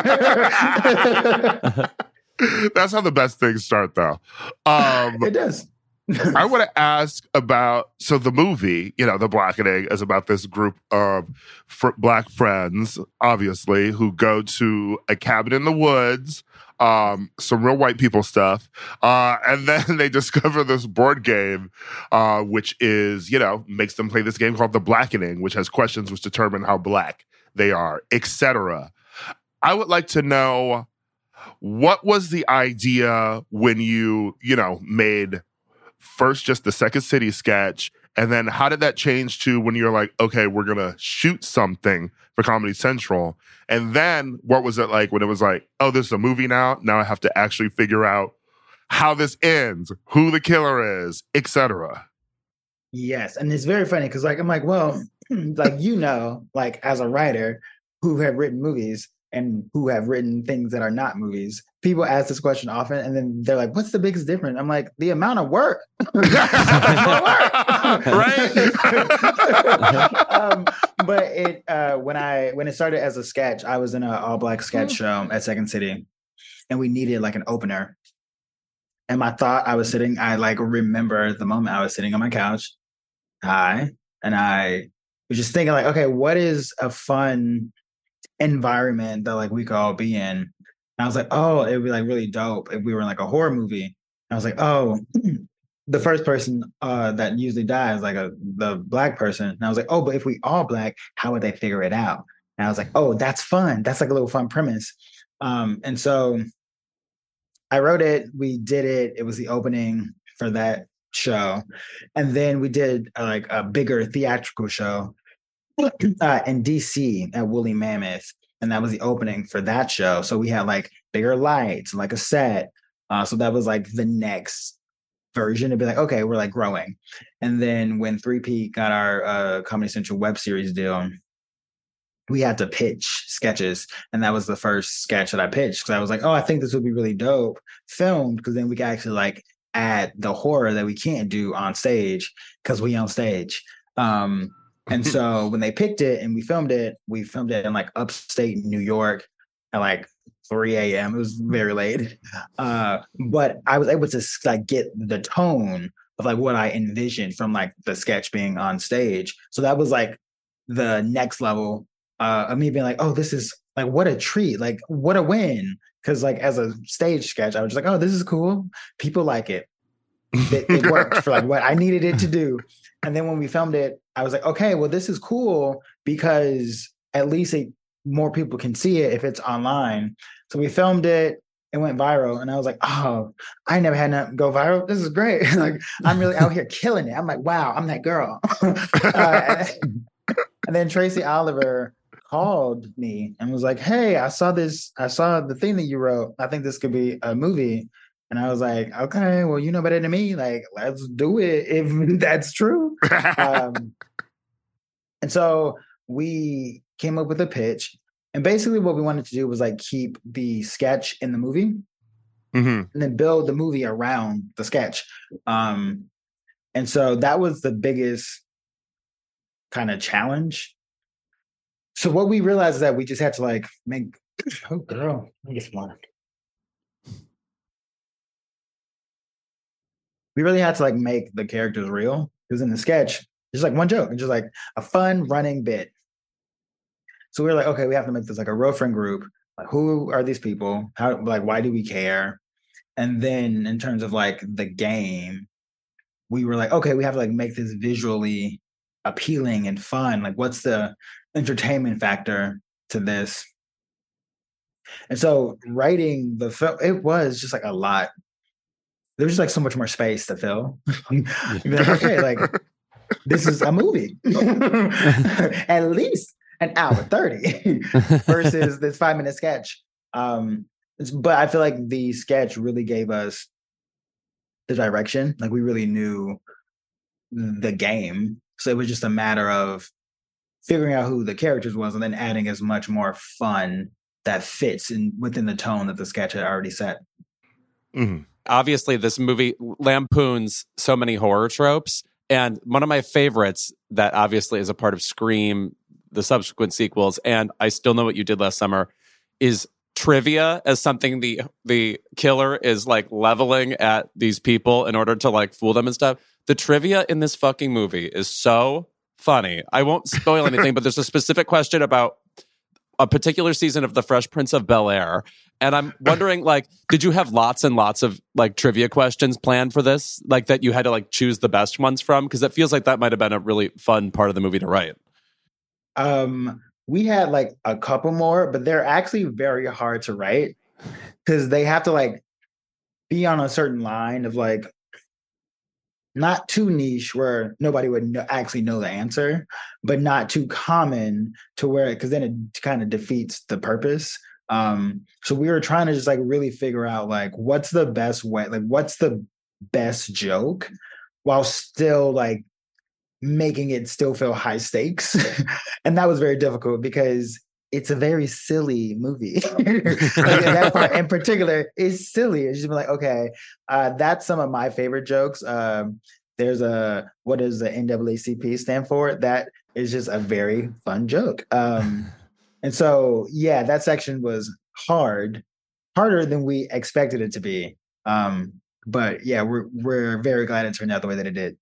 right. That's how the best things start, though. Um, It does. I want to ask about so the movie, you know, The Blackening is about this group of fr- black friends, obviously, who go to a cabin in the woods, um, some real white people stuff, uh, and then they discover this board game, uh, which is, you know, makes them play this game called The Blackening, which has questions which determine how black they are, et cetera. I would like to know, what was the idea when you, you know, made first just the Second City sketch, and then how did that change to when you're like, okay, we're gonna shoot something for Comedy Central? And then what was it like when it was like, oh, this is a movie now? Now I have to actually figure out how this ends, who the killer is, et cetera. Yes, and it's very funny because like I'm like, well, like you know, like as a writer who have written movies and who have written things that are not movies, people ask this question often, and then they're like, "What's the biggest difference?" I'm like, "The amount of work." Right? um, but it uh, when I when it started as a sketch, I was in an all black sketch show at Second City, and we needed like an opener. And my thought, I was sitting, I like remember the moment I was sitting on my couch, high, and I was just thinking like, okay, what is a fun environment that like we could all be in? And I was like, oh, it'd be like really dope if we were in like a horror movie. And I was like, oh, the first person uh, that usually dies, like a the black person. And I was like, oh, but if we all black, how would they figure it out? And I was like, oh, that's fun. That's like a little fun premise. Um, and so I wrote it, we did it. It was the opening for that show. And then we did uh, like a bigger theatrical show uh, in D C at Woolly Mammoth. And that was the opening for that show. So we had like bigger lights, like a set. Uh, so that was like the next version to be like, okay, we're like growing. And then when three P got our uh, Comedy Central web series deal, we had to pitch sketches. And that was the first sketch that I pitched because I was like, oh, I think this would be really dope filmed because then we can actually like add the horror that we can't do on stage because we on stage. Um, and so when they picked it and we filmed it, we filmed it in like upstate New York at like three a.m. It was very late. Uh, but I was able to like get the tone of like what I envisioned from like the sketch being on stage. So that was like the next level uh, of me being like, oh, this is like, what a treat. Like, what a win. Because like as a stage sketch, I was just like, oh, this is cool. People like it. It, it worked for like what I needed it to do. And then when we filmed it, I was like, okay, well, this is cool because at least it, more people can see it if it's online. So we filmed it. It went viral. And I was like, oh, I never had nothing go viral. This is great. Like, I'm really out here killing it. I'm like, wow, I'm that girl. uh, and then Tracy Oliver called me and was like, hey, I saw this. I saw the thing that you wrote. I think this could be a movie. And I was like, okay, well, you know better than me. Like, let's do it if that's true. um, And so we came up with a pitch. And basically what we wanted to do was like keep the sketch in the movie Mm-hmm. and then build the movie around the sketch. Um, and so that was the biggest kind of challenge. So what we realized is that we just had to like make, oh girl, let me get some water. We really had to like make the characters real. Because in the sketch, it's like one joke. It's just like a fun running bit. So we were like, okay, we have to make this like a real friend group. Like, who are these people? How, like, why do we care? And then in terms of like the game, we were like, okay, we have to like make this visually appealing and fun. Like, what's the entertainment factor to this? And so writing the film, it was just like a lot. There was just like so much more space to fill. You'd be like, okay, like this is a movie. At least an hour thirty versus this five minute sketch. Um, but I feel like the sketch really gave us the direction. Like we really knew the game. So it was just a matter of figuring out who the characters was and then adding as much more fun that fits in within the tone that the sketch had already set. Mm-hmm. Obviously, this movie lampoons so many horror tropes. And one of my favorites that obviously is a part of Scream, the subsequent sequels, and I Still Know What You Did Last Summer, is trivia as something the the killer is like leveling at these people in order to like fool them and stuff. The trivia in this fucking movie is so funny. I won't spoil anything, but there's a specific question about a particular season of The Fresh Prince of Bel-Air. And I'm wondering, like, did you have lots and lots of like trivia questions planned for this? Like that you had to like choose the best ones from? Because it feels like that might have been a really fun part of the movie to write. Um, we had like a couple more, but they're actually very hard to write because they have to like be on a certain line of like not too niche where nobody would know, actually know the answer, but not too common to where, because then it kind of defeats the purpose. Um, so we were trying to just like really figure out like what's the best way, like what's the best joke while still like making it still feel high stakes. And that was very difficult because it's a very silly movie. Like that part in particular is silly. It's just like, okay, uh, that's some of my favorite jokes. Um, there's a, what does the N double A C P stand for? That is just a very fun joke. Um, and so, yeah, that section was hard, harder than we expected it to be. Um, but yeah, we're we're very glad it turned out the way that it did.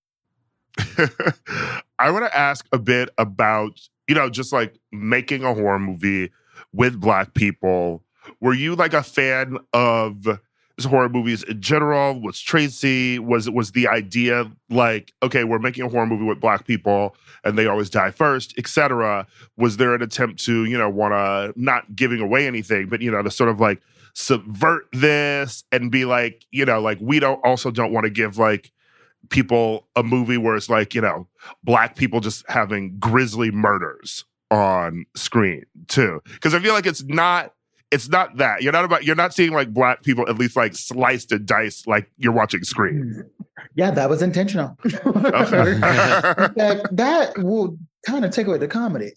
I want to ask a bit about, you know, just like making a horror movie with Black people. Were you like a fan of horror movies in general? Was Tracy, was was the idea like, okay, we're making a horror movie with Black people and they always die first, et cetera? Was there an attempt to, you know, want to, not giving away anything, but, you know, to sort of like subvert this and be like, you know, like we don't also don't want to give like people a movie where it's like, you know, Black people just having grisly murders on screen too? Because I feel like it's not it's not that. You're not about you're not seeing like Black people at least like sliced and diced like you're watching Scream. Yeah, that was intentional. Okay. that, that will kind of take away the comedy.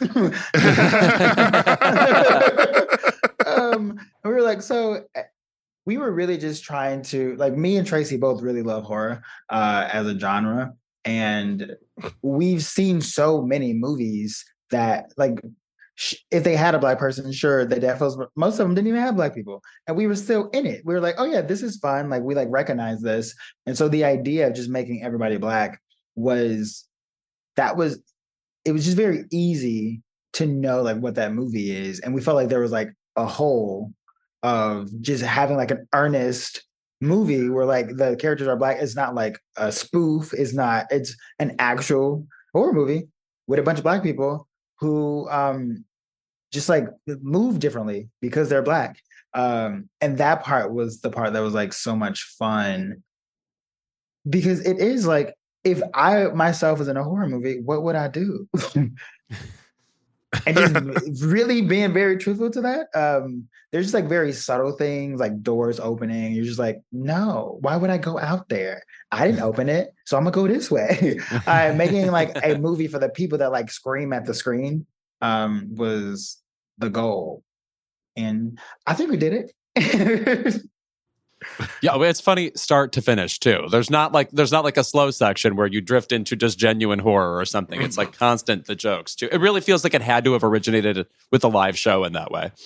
um, we were like, so we were really just trying to, like, me and Tracy both really love horror uh, as a genre. And we've seen so many movies that, like, sh- if they had a Black person, sure, the death was, most of them didn't even have Black people. And we were still in it. We were like, oh, yeah, this is fun. Like, we, like, recognize this. And so the idea of just making everybody Black was, that was, it was just very easy to know, like, what that movie is. And we felt like there was, like, a hole of just having like an earnest movie where like the characters are Black. It's not like a spoof. It's not, it's an actual horror movie with a bunch of Black people who um, just like move differently because they're Black. Um, and that part was the part that was like so much fun because it is like, if I myself was in a horror movie, what would I do? and just really being very truthful to that. Um, there's just like very subtle things like doors opening. You're just like, no, why would I go out there? I didn't open it, so I'm gonna go this way. uh, making like a movie for the people that like scream at the screen um, was the goal, and I think we did it. Yeah, well, it's funny start to finish too. There's not like there's not like a slow section where you drift into just genuine horror or something. It's like constant the jokes too. It really feels like it had to have originated with a live show in that way.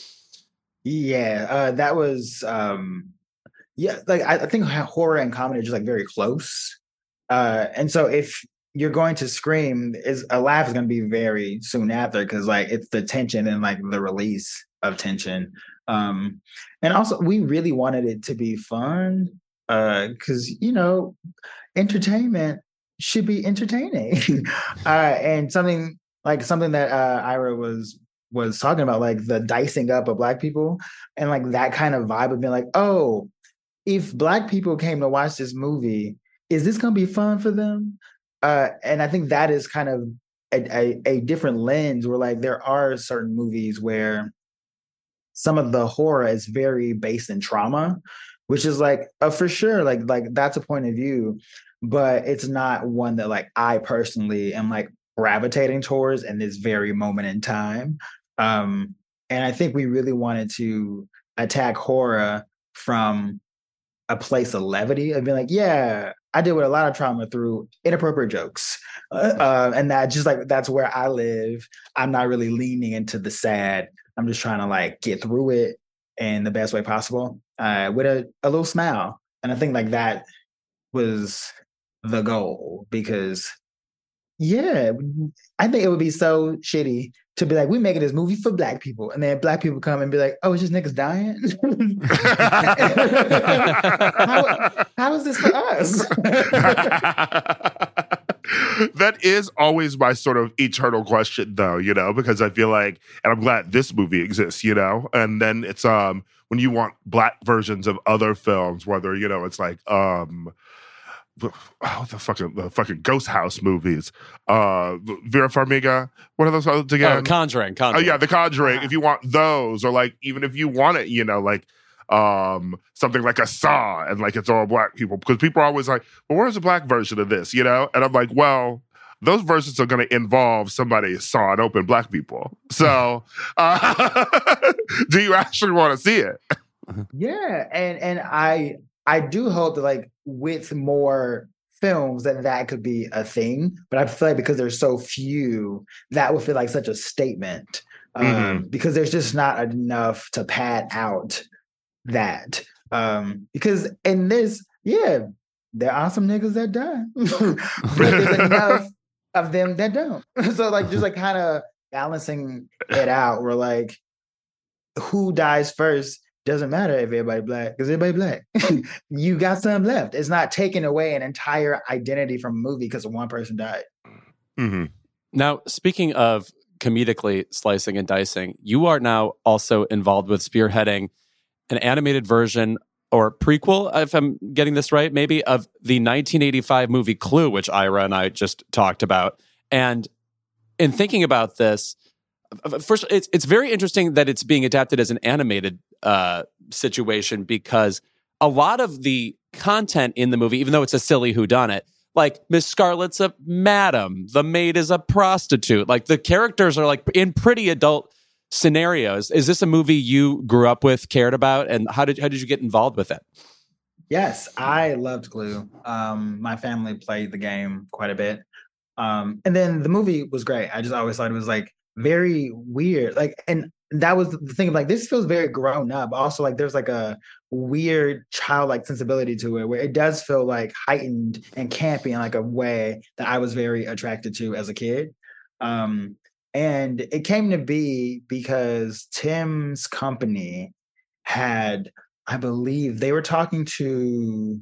Yeah, uh, that was um, yeah. Like I, I think horror and comedy are just like very close, uh, and so if you're going to scream, is a laugh is going to be very soon after because like it's the tension and like the release of tension. Um, and also we really wanted it to be fun because uh, you know entertainment should be entertaining, uh, and something like something that uh, Ira was was talking about, like the dicing up of Black people, and like that kind of vibe of being like, oh, if Black people came to watch this movie, is this going to be fun for them? Uh, and I think that is kind of a, a, a different lens where like there are certain movies where some of the horror is very based in trauma, which is like uh, for sure, like like that's a point of view, but it's not one that like I personally am like gravitating towards in this very moment in time. Um, and I think we really wanted to attack horror from a place of levity of being like, yeah, I deal with a lot of trauma through inappropriate jokes. Uh, and that just like, that's where I live. I'm not really leaning into the sad. I'm just trying to like get through it in the best way possible uh, with a, a little smile. And I think like that was the goal because yeah, I think it would be so shitty to be like, we're making this movie for Black people. And then Black people come and be like, oh, it's just niggas dying? how, how is this for us? That is always my sort of eternal question, though, you know, because I feel like, and I'm glad this movie exists, you know, and then it's um when you want Black versions of other films, whether, you know, it's like, um, oh, the fucking the fucking Ghost House movies, uh, Vera Farmiga, what are those others again? Oh, Conjuring, Conjuring. Oh yeah, The Conjuring. If you want those, or like even if you want it, you know, like um something like a Saw, and like it's all Black people, because people are always like, well, where's the Black version of this, you know? And I'm like, well, those versions are going to involve somebody sawing open Black people. So, uh, do you actually want to see it? Yeah, and and I I do hope that like with more films that that could be a thing, but I feel like because there's so few, that would feel like such a statement um, mm-hmm. because there's just not enough to pad out that. Um, because in this, yeah, there are some niggas that die, but there's enough of them that don't. So like just like kind of balancing it out, where like who dies first doesn't matter if everybody Black, because everybody Black. You got some left. It's not taking away an entire identity from a movie because one person died. Mm-hmm. Now, speaking of comedically slicing and dicing, you are now also involved with spearheading an animated version or prequel, if I'm getting this right, maybe, of the nineteen eighty-five movie Clue, which Ira and I just talked about. And in thinking about this, first, it's it's very interesting that it's being adapted as an animated uh, situation, because a lot of the content in the movie, even though it's a silly whodunit, like Miss Scarlet's a madam, the maid is a prostitute, like the characters are like in pretty adult scenarios. Is this a movie you grew up with, cared about, and how did how did you get involved with it? Yes, I loved Clue. Um, my family played the game quite a bit, um, and then the movie was great. I just always thought it was like very weird, like, and that was the thing of like, this feels very grown up. Also, like, there's like a weird childlike sensibility to it, where it does feel like heightened and campy in like a way that I was very attracted to as a kid. Um, and it came to be because Tim's company had, I believe, they were talking to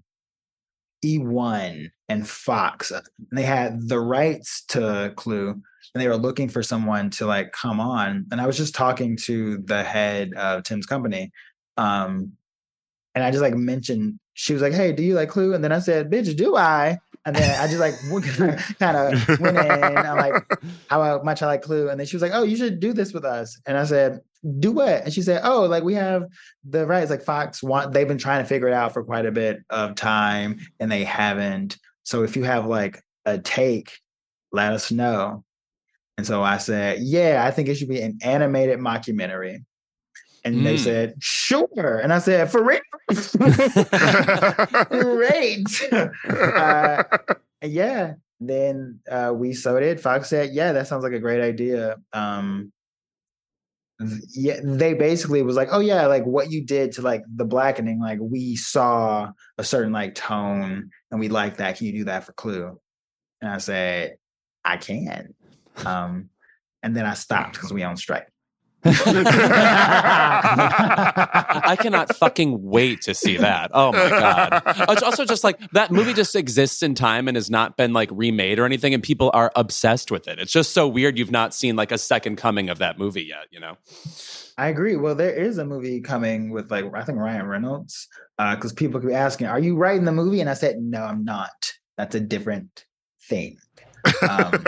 E one and Fox, and they had the rights to Clue. And they were looking for someone to like come on. And I was just talking to the head of Tim's company. Um, and I just like mentioned, she was like, hey, do you like Clue? And then I said, bitch, do I? And then I just like kind of went in. I'm like, how much I like Clue. And then she was like, oh, you should do this with us. And I said, do what? And she said, oh, like we have the rights. Like Fox want, they've been trying to figure it out for quite a bit of time and they haven't. So if you have like a take, let us know. And so I said, yeah, I think it should be an animated mockumentary. And mm. they said, sure. And I said, for real? Great. uh, yeah. Then uh, we sewed it. Fox said, yeah, that sounds like a great idea. Um, yeah, they basically was like, oh yeah, like what you did to like the blackening, like we saw a certain like tone and we like that. Can you do that for Clue? And I said, I can. Um, and then I stopped because we on strike. I cannot fucking wait to see that. Oh my God. It's also just like that movie just exists in time and has not been like remade or anything, and people are obsessed with it. It's just so weird you've not seen like a second coming of that movie yet, you know? I agree. Well, there is a movie coming with like, I think Ryan Reynolds, because uh, people could be asking, are you writing the movie? And I said, no, I'm not. That's a different thing. Um,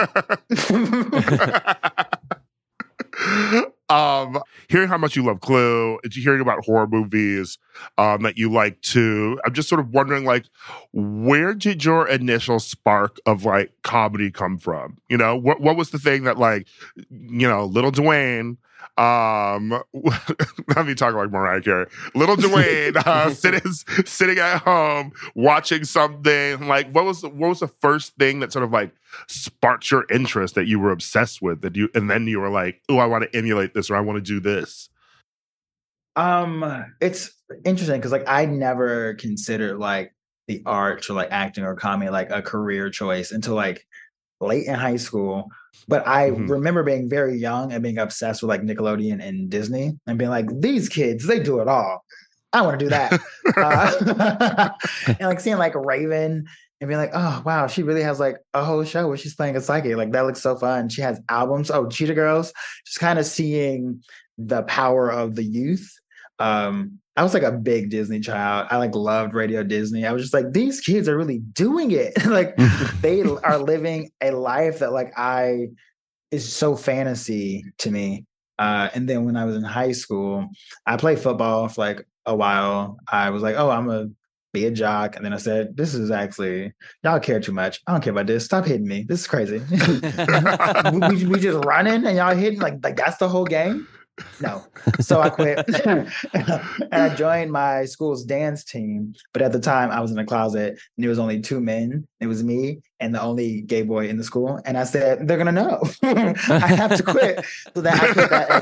um, hearing how much you love Clue, and hearing about horror movies um, that you like too, I'm just sort of wondering, like, where did your initial spark of like comedy come from? You know, what what was the thing that like, you know, little Dwayne, um, let me talk like Mariah Carey, little Dwayne uh, sitting sitting at home watching something, like what was what was the first thing that sort of like sparked your interest that you were obsessed with, that you and then you were like, oh, I want to emulate this, or I want to do this? Um, it's interesting because like I never considered like the arts or like acting or comedy like a career choice until like late in high school. But I mm-hmm. remember being very young and being obsessed with like Nickelodeon and Disney and being like, these kids, they do it all. I want to do that. uh, and like seeing like Raven and being like, oh, wow, she really has like a whole show where she's playing a psychic. Like that looks so fun. She has albums. Oh, Cheetah Girls. Just kind of seeing the power of the youth. Um, I was like a big Disney child. I like loved Radio Disney. I was just like, these kids are really doing it. Like they are living a life that like I is so fantasy to me. Uh, and then when I was in high school, I played football for like a while. I was like, oh, I'm gonna be a jock. And then I said, this is actually, y'all care too much. I don't care about this. Stop hitting me. This is crazy. we, we just running and y'all hitting like like that's the whole game. No. So I quit. And I joined my school's dance team. But at the time I was in a closet and there was only two men. It was me and the only gay boy in the school. And I said, they're gonna know. I have to quit. So that I quit that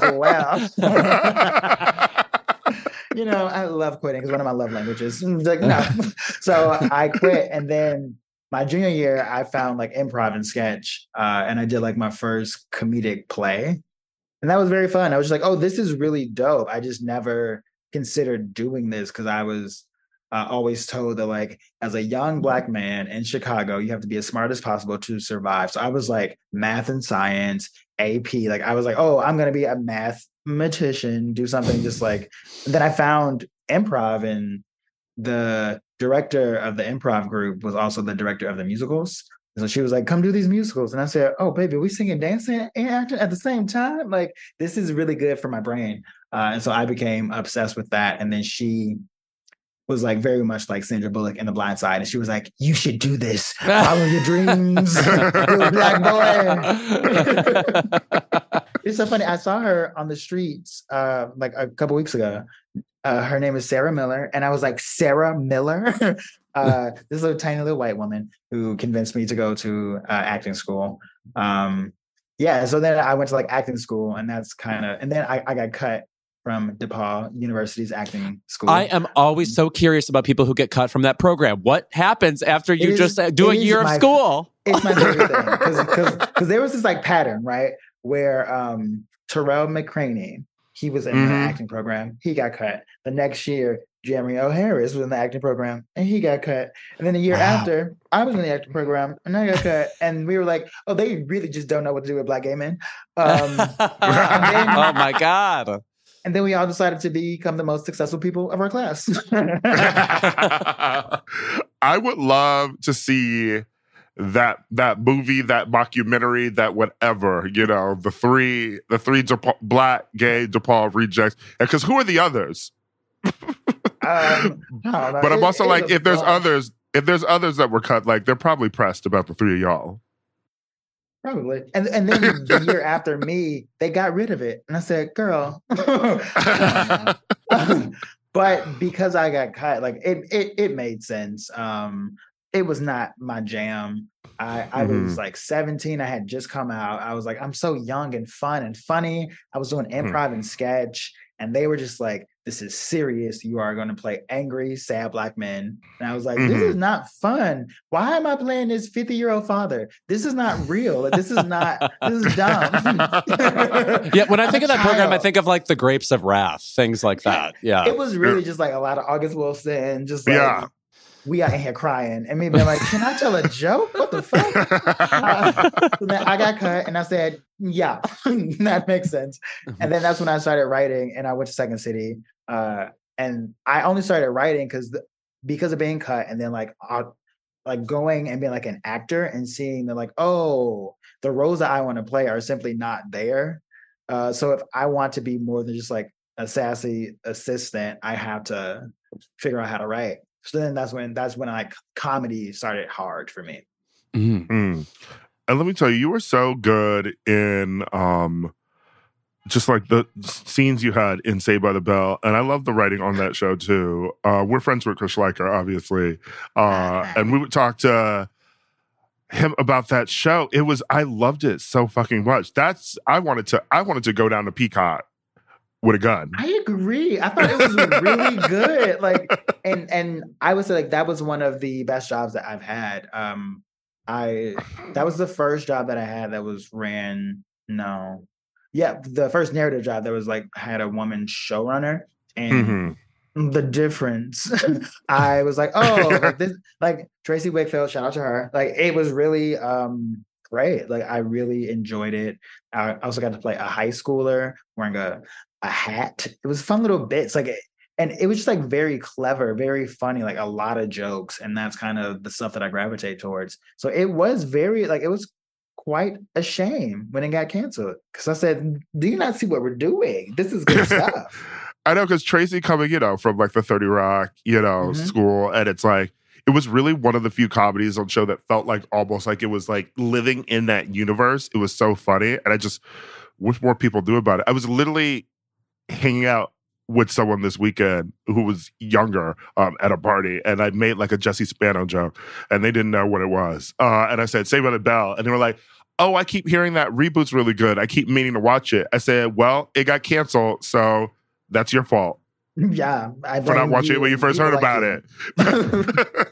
as well. You know, I love quitting. It's one of my love languages. Like, no. So I quit. And then my junior year, I found like improv and sketch. Uh, and I did like my first comedic play. And that was very fun. I was just like, oh, this is really dope. I just never considered doing this because I was uh, always told that, like, as a young Black man in Chicago, you have to be as smart as possible to survive. So I was like math and science, A P. Like, I was like, oh, I'm going to be a mathematician, do something just like. And then I found improv, and the director of the improv group was also the director of the musicals. So she was like, come do these musicals. And I said, oh, baby, we singing, dancing, and acting at the same time? Like, this is really good for my brain. Uh, and so I became obsessed with that. And then she was like very much like Sandra Bullock in The Blind Side. And she was like, you should do this. Follow your dreams. You're a Black boy. It's so funny. I saw her on the streets uh, like a couple weeks ago. Uh, her name is Sarah Miller. And I was like, Sarah Miller? Uh, this little tiny little white woman who convinced me to go to uh, acting school. Um, yeah, so then I went to like acting school, and that's kind of, and then I, I got cut from DePaul University's acting school. I am always so curious about people who get cut from that program. What happens after you is, just do a year my, of school? It's my favorite thing because there was this like pattern, right, where um, Terrell McCraney, he was in mm-hmm. the acting program, he got cut. The next year, Jeremy O. Harris was in the acting program and he got cut. And then the year wow. after, I was in the acting program and I got cut. And we were like, oh, they really just don't know what to do with Black gay men. Um, then, oh my God. And then we all decided to become the most successful people of our class. I would love to see that that movie, that mockumentary, that whatever, you know, the three the three DePaul, black gay DePaul rejects. Because who are the others? um, I don't know. But I'm It- also it like, was a if there's bunch. others, if there's others that were cut, like they're probably pressed about the three of y'all. Probably. And and then the year after me, they got rid of it. And I said, girl. But because I got cut, like it it it made sense. Um, it was not my jam. I, I Mhm. was like seventeen. I had just come out. I was like, I'm so young and fun and funny. I was doing improv and sketch, and they were just like, this is serious. You are going to play angry, sad black men. And I was like, this is Mhm. not fun. Why am I playing this fifty-year-old father? This is not real. Like, this is not, this is dumb. Yeah, when I think of that program, I Child. think of like the Grapes of Wrath, things like that. Yeah. It was really just like a lot of August Wilson, just like, Yeah. we out in here crying. And me being like, can I tell a joke? What the fuck? Uh, so then I got cut and I said, yeah, that makes sense. And then that's when I started writing and I went to Second City. Uh, and I only started writing because because of being cut and then like uh, like going and being like an actor and seeing that like, oh, the roles that I want to play are simply not there. Uh, so if I want to be more than just like a sassy assistant, I have to figure out how to write. So then that's when that's when like comedy started hard for me. Mhm. Mm. And let me tell you, you were so good in um, just like the scenes you had in Saved by the Bell. And I love the writing on that show too. Uh, we're friends with Chris Schleicher, obviously. Uh, and we would talk to him about that show. It was, I loved it so fucking much. That's, I wanted to, I wanted to go down to Peacock with a gun. I agree. I thought it was really good. Like, and and I would say like that was one of the best jobs that I've had. Um, I that was the first job that I had that was ran. No, yeah, the first narrative job that was like had a woman showrunner, and Mhm. the difference. I was like, oh, like this, like Tracy Wakefield. Shout out to her. Like it was really um great. Like I really enjoyed it. I also got to play a high schooler wearing a a hat. It was fun little bits, like, and it was just like very clever, very funny, like a lot of jokes, and that's kind of the stuff that I gravitate towards. So it was very like it was quite a shame when it got canceled because I said, "Do you not see what we're doing? This is good stuff." I know, because Tracy coming, you know, from like the thirty Rock, you know, Mhm. school, and it's like, it was really one of the few comedies on show that felt like almost like it was like living in that universe. It was so funny, and I just wish more people do about it. I was literally hanging out with someone this weekend who was younger um, at a party, and I made like a Jesse Spano joke, and they didn't know what it was. Uh, and I said, Saved by the Bell, and they were like, oh, I keep hearing that reboot's really good. I keep meaning to watch it. I said, well, it got canceled, so that's your fault Yeah, I for not blame watching it when you first heard people about like it.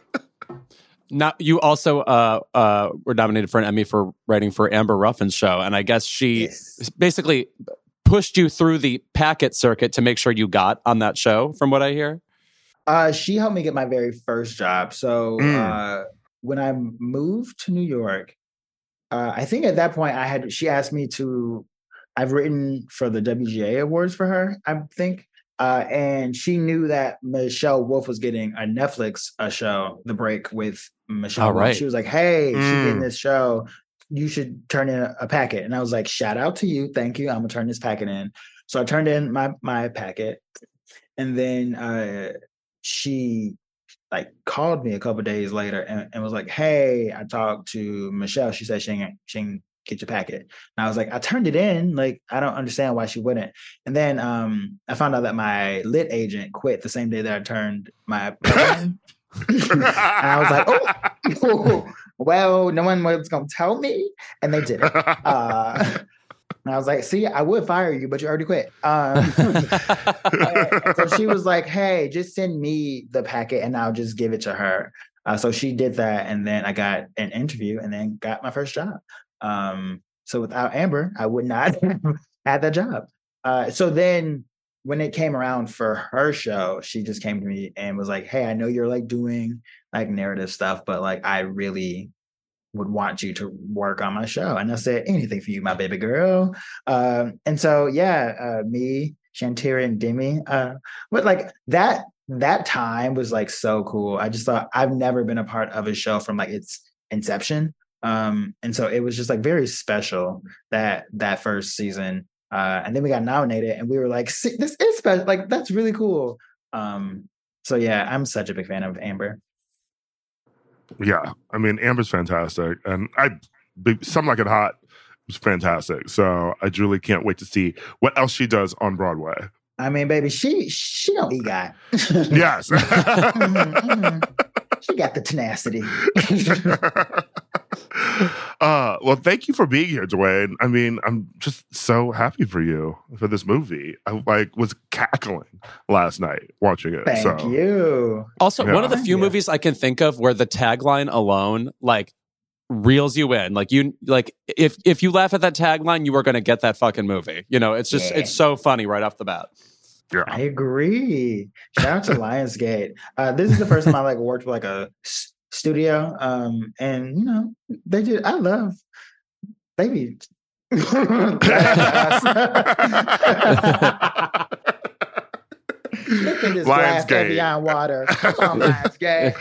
Now, you also uh, uh, were nominated for an Emmy for writing for Amber Ruffin's show, and I guess she Yes. basically pushed you through the packet circuit to make sure you got on that show, from what I hear. Uh, she helped me get my very first job. So Mm. uh, when I moved to New York, uh, I think at that point I had she asked me to. I've written for the W G A Awards for her, I think, uh, and she knew that Michelle Wolf was getting a Netflix a show, The Break with Michelle. All Wolf. right. She was like, "Hey, she's Mm. getting this show. You should turn in a, a packet." And I was like, "Shout out to you, thank you. I'm gonna turn this packet in." So I turned in my my packet, and then uh, she like called me a couple days later and, and was like, "Hey, I talked to Michelle. She said she ain't, she ain't get your packet." And I was like, "I turned it in. Like, I don't understand why she wouldn't." And then um, I found out that my lit agent quit the same day that I turned my packet in. And I was like, "Oh, well, no one was gonna tell me," and they did it. Uh, and I was like, "See, I would fire you, but you already quit." Um, and so she was like, "Hey, just send me the packet and I'll just give it to her." Uh, so she did that, and then I got an interview, and then got my first job. Um, so without Amber, I would not have had that job. Uh, so then, when it came around for her show, she just came to me and was like, "Hey, I know you're like doing like narrative stuff, but like I really would want you to work on my show." And I said, "Anything for you, my baby girl." Um, and so, yeah, uh, me, Shantira, and Demi, uh, but like that, that time was like so cool. I just thought I've never been a part of a show from like its Inception. Um, and so it was just like very special that that first season. Uh, and then we got nominated, and we were like, "This is special! Like that's really cool." Um, so yeah, I'm such a big fan of Amber. Yeah, I mean, Amber's fantastic, and I Some Like It Hot was fantastic. So I truly can't wait to see what else she does on Broadway. I mean, baby, she she don't EGOT. Yes. mm-hmm, mm-hmm. She got the tenacity. uh, well, thank you for being here, Dwayne. I mean, I'm just so happy for you for this movie. I like was cackling last night watching it. Thank so. you. Also, Yeah. one of the few Yeah. movies I can think of where the tagline alone, like, reels you in. Like you, like if if you laugh at that tagline, you are going to get that fucking movie. You know, it's just Yeah. it's so funny right off the bat. Yeah. I agree. Shout out to Lionsgate. Uh, this is the first time I like worked with like a s- studio, um, and you know they did. I love they be. Look at this glass Lionsgate. beyond water. Come on, Lionsgate.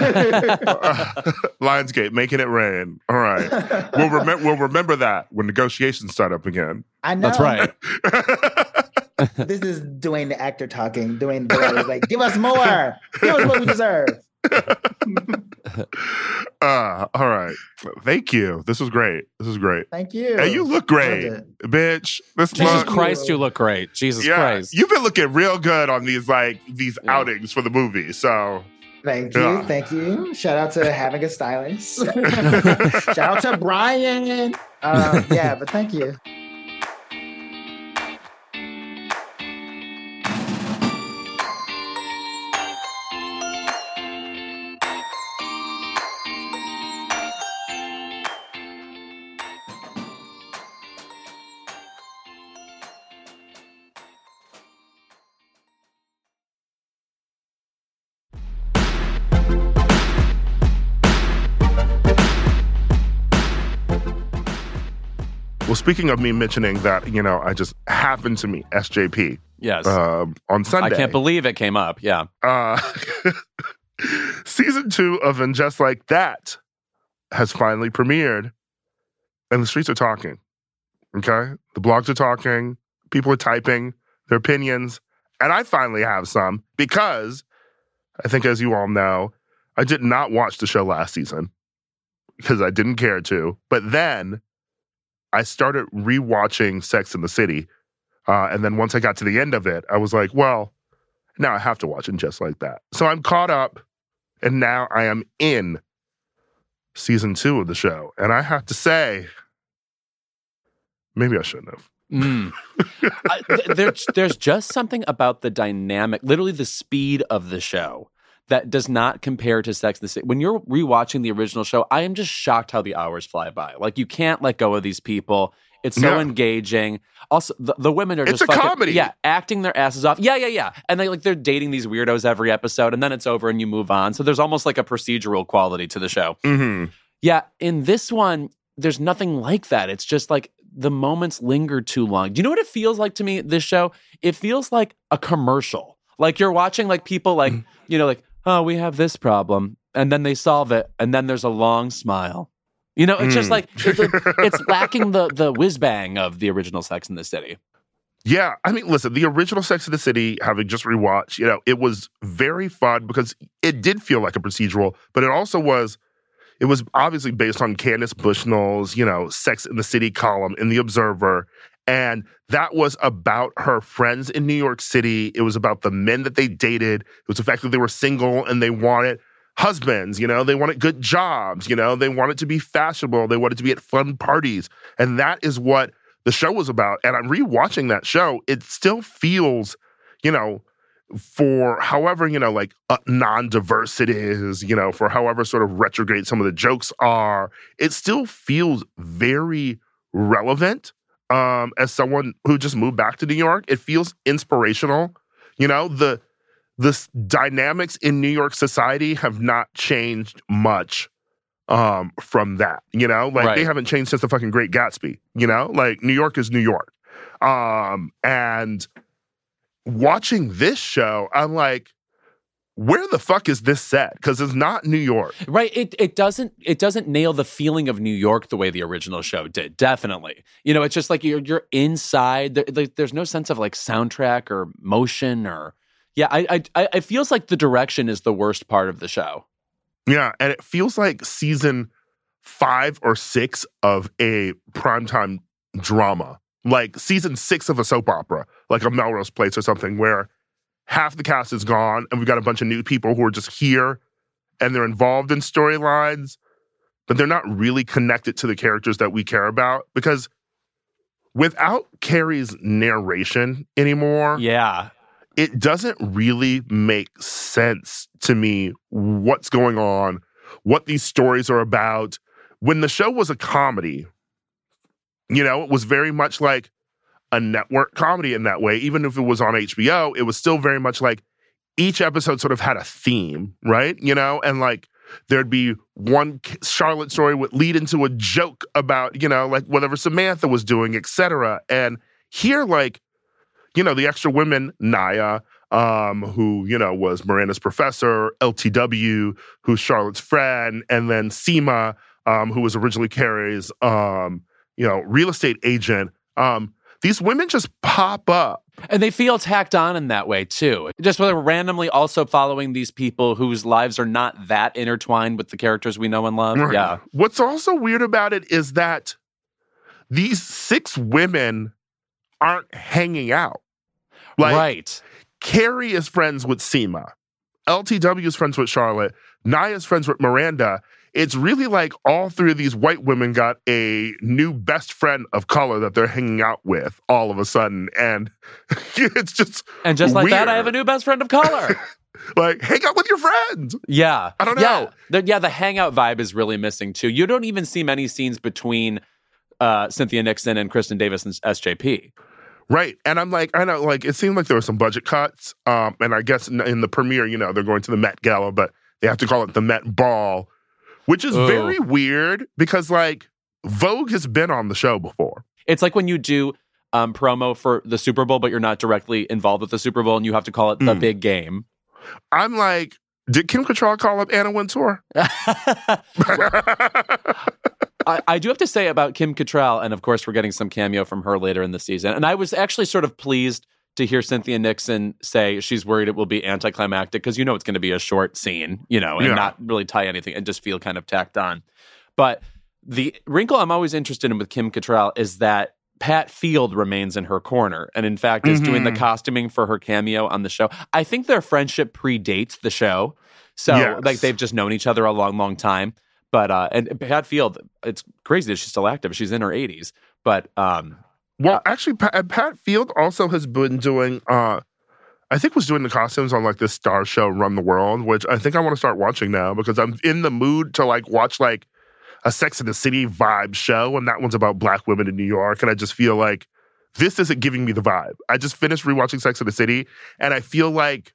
Lionsgate making it rain. All right. We'll remember we'll remember that when negotiations start up again. I know. That's right. This is Dwayne the actor talking. Dwayne the director is like, give us more. Give us what we deserve. uh, all right. Thank you. This was great. This was great. Thank you. And you look great, Loved it. bitch. This Jesus look, you. Christ, you look great. Jesus yeah, Christ. you've been looking real good on these like these Yeah. outings for the movie. So Thank you. Yeah. Thank you. Shout out to having a stylist. Shout out to Brian. Um, yeah, but thank you. well, speaking of me mentioning that, you know, I just happened to meet S J P yes. um, on Sunday. I can't believe it came up. Yeah. Uh, season two of And Just Like That has finally premiered, and the streets are talking. Okay? The blogs are talking, people are typing their opinions, and I finally have some because I think, as you all know, I did not watch the show last season because I didn't care to. But then I started rewatching Sex and the City. Uh, and then once I got to the end of it, I was like, well, now I have to watch it just like that. So I'm caught up, and now I am in season two of the show. And I have to say, maybe I shouldn't have. Mm. I, th- there's there's just something about the dynamic, literally the speed of the show that does not compare to Sex and the City. When you're rewatching the original show, I am just shocked how the hours fly by. Like you can't let go of these people. It's so Yeah. engaging. Also, the, the women are It's just a fucking, comedy. yeah, acting their asses off. Yeah, yeah, yeah. And they like they're dating these weirdos every episode, and then it's over and you move on. So there's almost like a procedural quality to the show. Mm-hmm. Yeah, in this one, there's nothing like that. It's just like the moments linger too long. Do you know what it feels like to me, this show? It feels like a commercial. Like you're watching like people like, you know, like, oh, we have this problem. And then they solve it. And then there's a long smile. You know, it's just Mm. like, it's, like, it's lacking the the whiz bang of the original Sex and the City. Yeah, I mean, listen, the original Sex and the City, having just rewatched, you know, it was very fun because it did feel like a procedural, but it also was, it was obviously based on Candace Bushnell's, you know, Sex and the City column in The Observer. And that was about her friends in New York City. It was about the men that they dated. It was the fact that they were single and they wanted husbands, you know, they wanted good jobs, you know, they wanted to be fashionable. They wanted to be at fun parties. And that is what the show was about. And I'm rewatching that show. It still feels, you know, for however, you know, like uh, non-diverse it is, you know, for however sort of retrograde some of the jokes are, it still feels very relevant. Um, as someone who just moved back to New York, it feels inspirational. You know, the the s- dynamics in New York society have not changed much um, from that. You know, like Right. they haven't changed since the fucking Great Gatsby. You know, like New York is New York. Um, and watching this show, I'm like, where the fuck is this set? Because it's not New York. Right. It it doesn't it doesn't nail the feeling of New York the way the original show did. Definitely. You know, it's just like you're you're inside. There, there, there's no sense of like soundtrack or motion or yeah. I I it feels like the direction is the worst part of the show. Yeah, and it feels like season five or six of a primetime drama, like season six of a soap opera, like a Melrose Place or something, where half the cast is gone and we've got a bunch of new people who are just here and they're involved in storylines, but they're not really connected to the characters that we care about. Because without Carrie's narration anymore, yeah, it doesn't really make sense to me what's going on, what these stories are about. When the show was a comedy, you know, it was very much like a network comedy in that way. Even if it was on H B O, it was still very much like each episode sort of had a theme, right? You know, and like there'd be one Charlotte story would lead into a joke about, you know, like whatever Samantha was doing, et cetera. And here, like, you know, the extra women, Naya, um, who, you know, was Miranda's professor, L T W, who's Charlotte's friend, and then Seema, um, who was originally Carrie's, um, you know, real estate agent. Um, these women just pop up. And they feel tacked on in that way, too. Just whether we're randomly also following these people whose lives are not that intertwined with the characters we know and love. Right. Yeah. What's also weird about it is that these six women aren't hanging out. Like, right. Carrie is friends with Seema. L T W is friends with Charlotte. Naya's friends with Miranda. It's really like all three of these white women got a new best friend of color that they're hanging out with all of a sudden. And it's just And just like weird. that, I have a new best friend of color. Like, hang out with your friends. Yeah. I don't know. Yeah. The, yeah, the hangout vibe is really missing, too. You don't even see many scenes between uh, Cynthia Nixon and Kristen Davis and S J P. Right. And I'm like, I know, like, it seemed like there were some budget cuts. Um, and I guess in, in the premiere, you know, they're going to the Met Gala, but they have to call it the Met Ball, which is Ooh. very weird because, like, Vogue has been on the show before. It's like when you do um, promo for the Super Bowl, but you're not directly involved with the Super Bowl and you have to call it the Mm. big game. I'm like, did Kim Cattrall call up Anna Wintour? I, I do have to say about Kim Cattrall, and of course we're getting some cameo from her later in the season, and I was actually sort of pleased to hear Cynthia Nixon say she's worried it will be anticlimactic, because you know it's going to be a short scene, you know, and Yeah. not really tie anything and just feel kind of tacked on. But the wrinkle I'm always interested in with Kim Cattrall is that Pat Field remains in her corner, and in fact is doing the Mhm. costuming for her cameo on the show. I think their friendship predates the show, so Yes. like they've just known each other a long, long time. But uh, and Pat Field, it's crazy that she's still active. She's in her eighties, but um, Well, actually, Pat, Pat Field also has been doing, uh, I think was doing the costumes on like this star show, Run the World, which I think I want to start watching now because I'm in the mood to like watch like a Sex and the City vibe show. And that one's about Black women in New York. And I just feel like this isn't giving me the vibe. I just finished rewatching Sex and the City and I feel like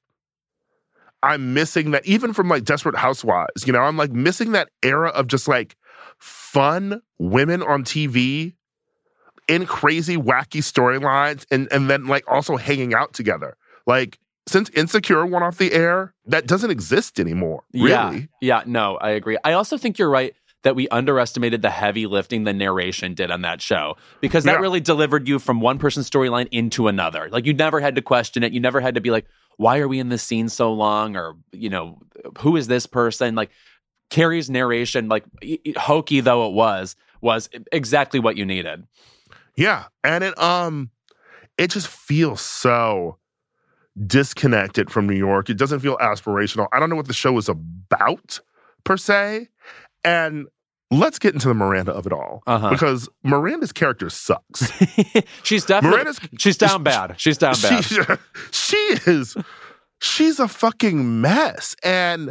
I'm missing that, even from like Desperate Housewives, you know, I'm like missing that era of just like fun women on T V in crazy, wacky storylines, and, and then like also hanging out together. Like, since Insecure went off the air, that doesn't exist anymore. Really. yeah, yeah, no, I agree. I also think you're right that we underestimated the heavy lifting the narration did on that show, because that Yeah. really delivered you from one person's storyline into another. Like you never had to question it. You never had to be like, why are we in this scene so long? Or, you know, who is this person? Like Carrie's narration, like hokey though it was, was exactly what you needed. Yeah. And it um it just feels so disconnected from New York. It doesn't feel aspirational. I don't know what the show is about, per se. And let's get into the Miranda of it all. Uh-huh. Because Miranda's character sucks. she's definitely, Miranda's- she's down bad. She's down bad. She, she is, she's a fucking mess. And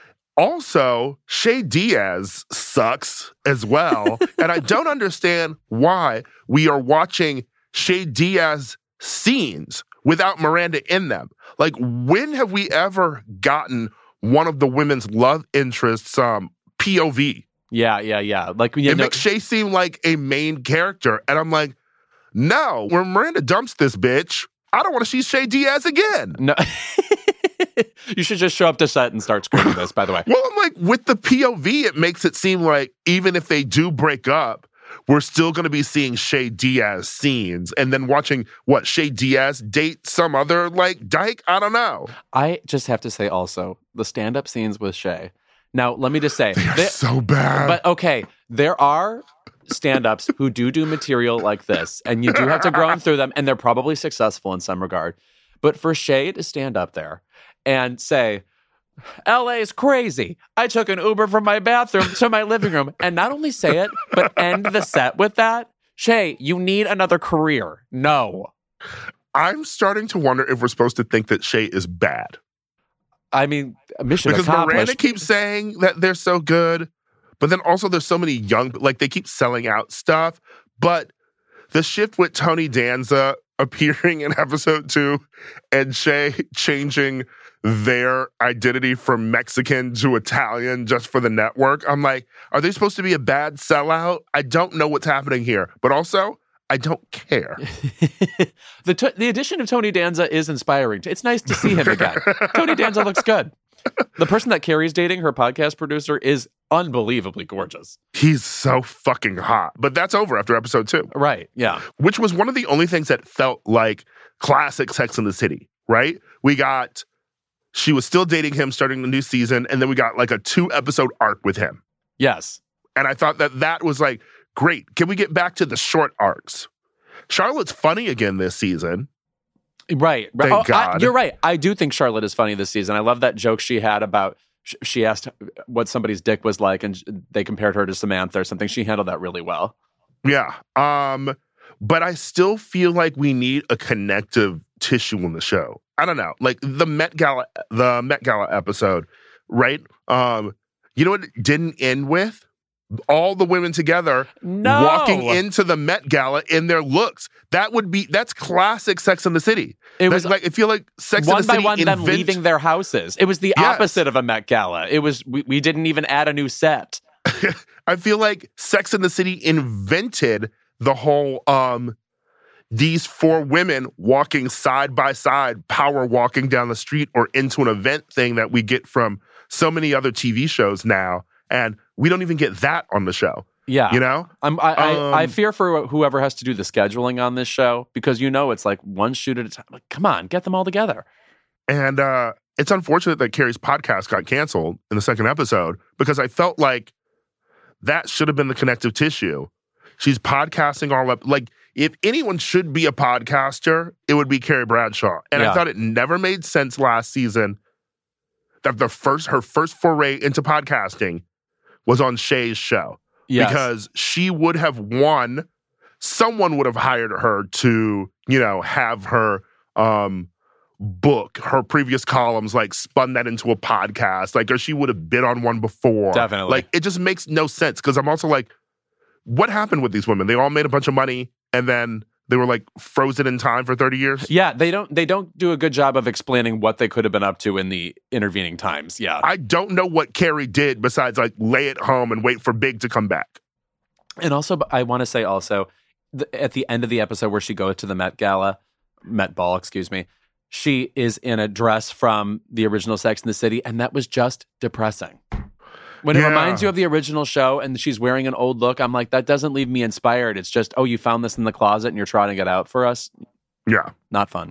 also, Shay Diaz sucks as well. And I don't understand why we are watching Shay Diaz scenes without Miranda in them. Like, when have we ever gotten one of the women's love interests um, P O V? Yeah, yeah, yeah. Like, you It know, makes Shay seem like a main character. And I'm like, no, when Miranda dumps this bitch, I don't want to see Shay Diaz again. no. You should just show up to set and start screaming this, by the way. Well, I'm like, with the P O V, it makes it seem like even if they do break up, we're still going to be seeing Shay Diaz scenes and then watching, what, Shay Diaz date some other, like, dyke? I don't know. I just have to say also, the stand-up scenes with Shay. Now, let me just say. They're they, so bad. But, okay, there are stand-ups who do do material like this, and you do have to grow through them, and they're probably successful in some regard. But for Shay to stand up there and say, L A is crazy. I took an Uber from my bathroom to my living room, and not only say it, but end the set with that. Shay, you need another career. No. I'm starting to wonder if we're supposed to think that Shay is bad. I mean, mission because accomplished. Miranda keeps saying that they're so good, but then also there's so many young, like they keep selling out stuff. But the shift with Tony Danza appearing in episode two and Shay changing their identity from Mexican to Italian just for the network, I'm like, are they supposed to be a bad sellout? I don't know what's happening here. But also, I don't care. the t- the addition of Tony Danza is inspiring. It's nice to see him again. Tony Danza looks good. The person that Carrie's dating, her podcast producer, is unbelievably gorgeous. He's so fucking hot. But that's over after episode two. Right, yeah. Which was one of the only things that felt like classic Sex and the City, right? We got, she was still dating him starting the new season, and then we got like a two-episode arc with him. Yes. And I thought that that was like, great. Can we get back to the short arcs? Charlotte's funny again this season. Right. Thank oh, God. I, you're right. I do think Charlotte is funny this season. I love that joke she had about, sh- she asked what somebody's dick was like, and sh- they compared her to Samantha or something. She handled that really well. Yeah. Um, but I still feel like we need a connective tissue in the show. I don't know. Like the Met Gala, the Met Gala episode, right? Um, you know what it didn't end with? All the women together no. walking into the Met Gala in their looks. That would be, that's classic Sex and the City. It that's was like, I feel like Sex one and the by City one invent- them leaving their houses. It was the yes. opposite of a Met Gala. It was, we, we didn't even add a new set. I feel like Sex and the City invented the whole, um, these four women walking side by side, power walking down the street or into an event thing that we get from so many other T V shows now. And we don't even get that on the show. Yeah. You know? I'm, I, Um, I, I fear for whoever has to do the scheduling on this show, because you know it's like one shoot at a time. Like, come on, get them all together. And uh, it's unfortunate that Carrie's podcast got canceled in the second episode, because I felt like that should have been the connective tissue. She's podcasting all up. Like, if anyone should be a podcaster, it would be Carrie Bradshaw. And Yeah. I thought it never made sense last season that the first her first foray into podcasting was on Shay's show. Yes. Because she would have won, someone would have hired her to, you know, have her um, book, her previous columns, like spun that into a podcast, like, or she would have been on one before. Definitely. Like, it just makes no sense, because I'm also like, what happened with these women? They all made a bunch of money, and then they were like frozen in time for thirty years. Yeah, they don't they don't do a good job of explaining what they could have been up to in the intervening times. Yeah. I don't know what Carrie did besides like lay at home and wait for Big to come back. And also, I want to say also, the, at the end of the episode where she goes to the Met Gala, Met Ball, excuse me, she is in a dress from the original Sex and the City, and that was just depressing. When it Yeah. reminds you of the original show and she's wearing an old look, I'm like, that doesn't leave me inspired. It's just, oh, you found this in the closet and you're trotting it out for us? Yeah. Not fun.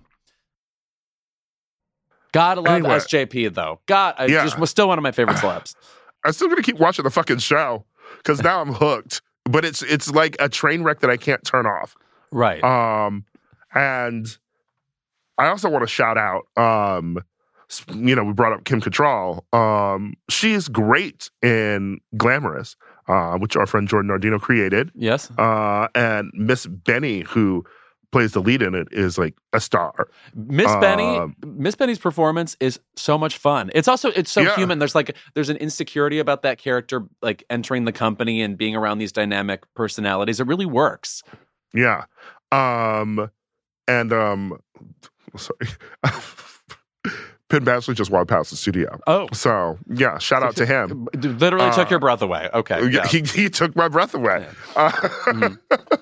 Gotta love Anyway. S J P, though. God, I Yeah. just was still one of my favorite celebs. I'm still gonna keep watching the fucking show, because now I'm hooked. But it's it's like a train wreck that I can't turn off. Right. Um, and I also want to shout out, um, s- you know, we brought up Kim Cattrall. Um, she is great in Glamorous, uh, which our friend Jordan Nardino created. yes. Uh, and Miss Benny, who plays the lead in it, is like a star. Miss Benny, Um, Miss Benny's performance is so much fun. It's also it's so Yeah. human. There's like there's an insecurity about that character, like entering the company and being around these dynamic personalities. It really works. Yeah. Um, and um, sorry. Penn Badgley just walked past the studio. Oh, So, yeah, shout out to him. literally Uh, took your breath away. Okay, Yeah, yeah. He, he took my breath away. Uh, Mhm.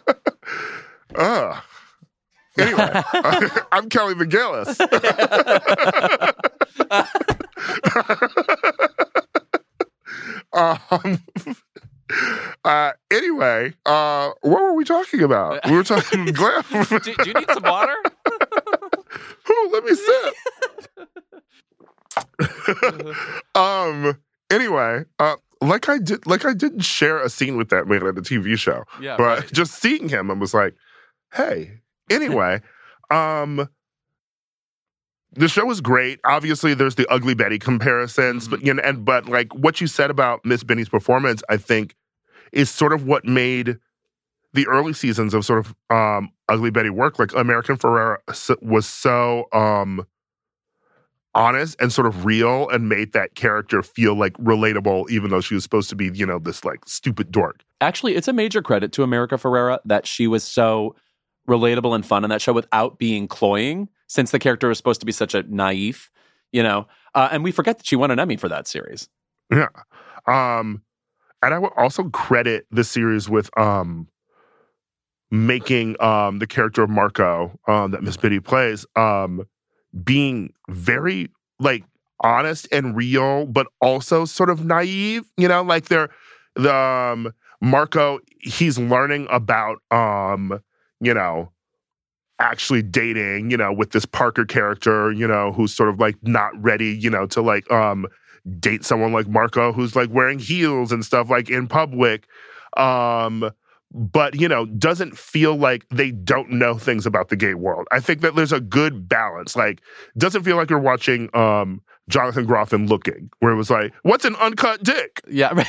uh, anyway, I'm Kelly McGillis. um, uh, anyway, uh, what were we talking about? We were talking glam. do, do you need some water? Oh, let me sip. um. Anyway, uh, like I did, like I didn't share a scene with that man at the T V show, Yeah, but right. just seeing him, I was like, "Hey." Anyway, um, the show was great. Obviously, there's the Ugly Betty comparisons, Mhm. but you know, and but like what you said about Miss Benny's performance, I think, is sort of what made the early seasons of sort of um, Ugly Betty work. Like American Ferrera was so um, honest and sort of real, and made that character feel like relatable, even though she was supposed to be, you know, this like stupid dork. Actually, it's a major credit to America Ferrera that she was so relatable and fun in that show without being cloying, since the character was supposed to be such a naif, you know. Uh, and we forget that she won an Emmy for that series. Yeah. Um, and I would also credit the series with um, making um, the character of Marco um, that Miss Biddy plays um, being very like honest and real, but also sort of naive. You know, like they're the um, Marco. He's learning about um, you know, actually dating. You know, with this Parker character. You know, who's sort of like not ready. You know, to like um, date someone like Marco, who's like wearing heels and stuff like in public. Um, but, you know, doesn't feel like they don't know things about the gay world. I think that there's a good balance. Like, doesn't feel like you're watching um, Jonathan Groff in Looking, where it was like, what's an uncut dick? Yeah.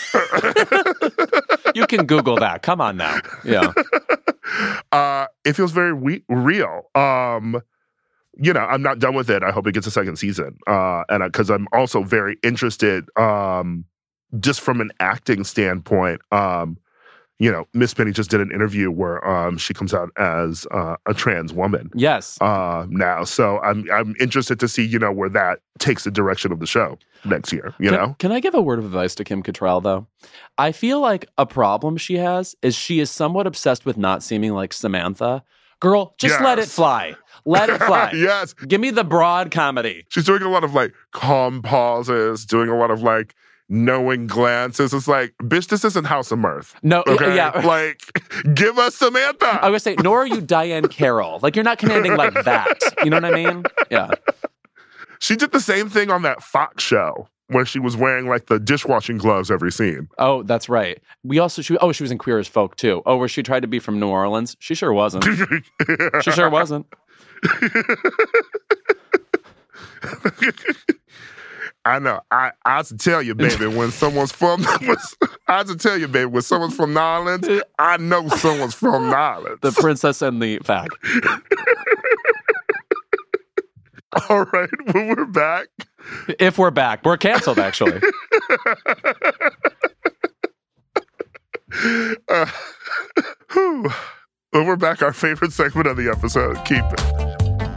You can Google that. Come on now. Yeah. Uh, it feels very we- real. Um, you know, I'm not done with it. I hope it gets a second season. Uh, and because I'm also very interested, um, just from an acting standpoint. Um, you know, Miss Penny just did an interview where um, she comes out as uh, a trans woman. Yes. Uh, now, so I'm I'm interested to see, you know, where that takes the direction of the show next year. You can, know, can I give a word of advice to Kim Cattrall though? I feel like a problem she has is she is somewhat obsessed with not seeming like Samantha. Girl, just Yes. let it fly. Let it fly. Yes, Give me the broad comedy. she's doing a lot of like calm pauses, doing a lot of like knowing glances. It's like, bitch, this isn't House of Mirth. No, Okay, yeah. like, give us Samantha. I was say, nor are you Diane Carroll. Like, you're not commanding like that. You know what I mean? Yeah. She did the same thing on that Fox show where she was wearing like the dishwashing gloves every scene. Oh, that's right. We also, she, oh, she was in Queer as Folk too. Oh, where she tried to be from New Orleans. She sure wasn't. She sure wasn't. I know. I I have to tell you, baby, when someone's from I have to tell you, baby, when someone's from New Orleans, I know someone's from New Orleans. The Princess and the Fag. All right, when we're back. If we're back, we're canceled actually. uh, whew. When we're back, our favorite segment of the episode. Keep it.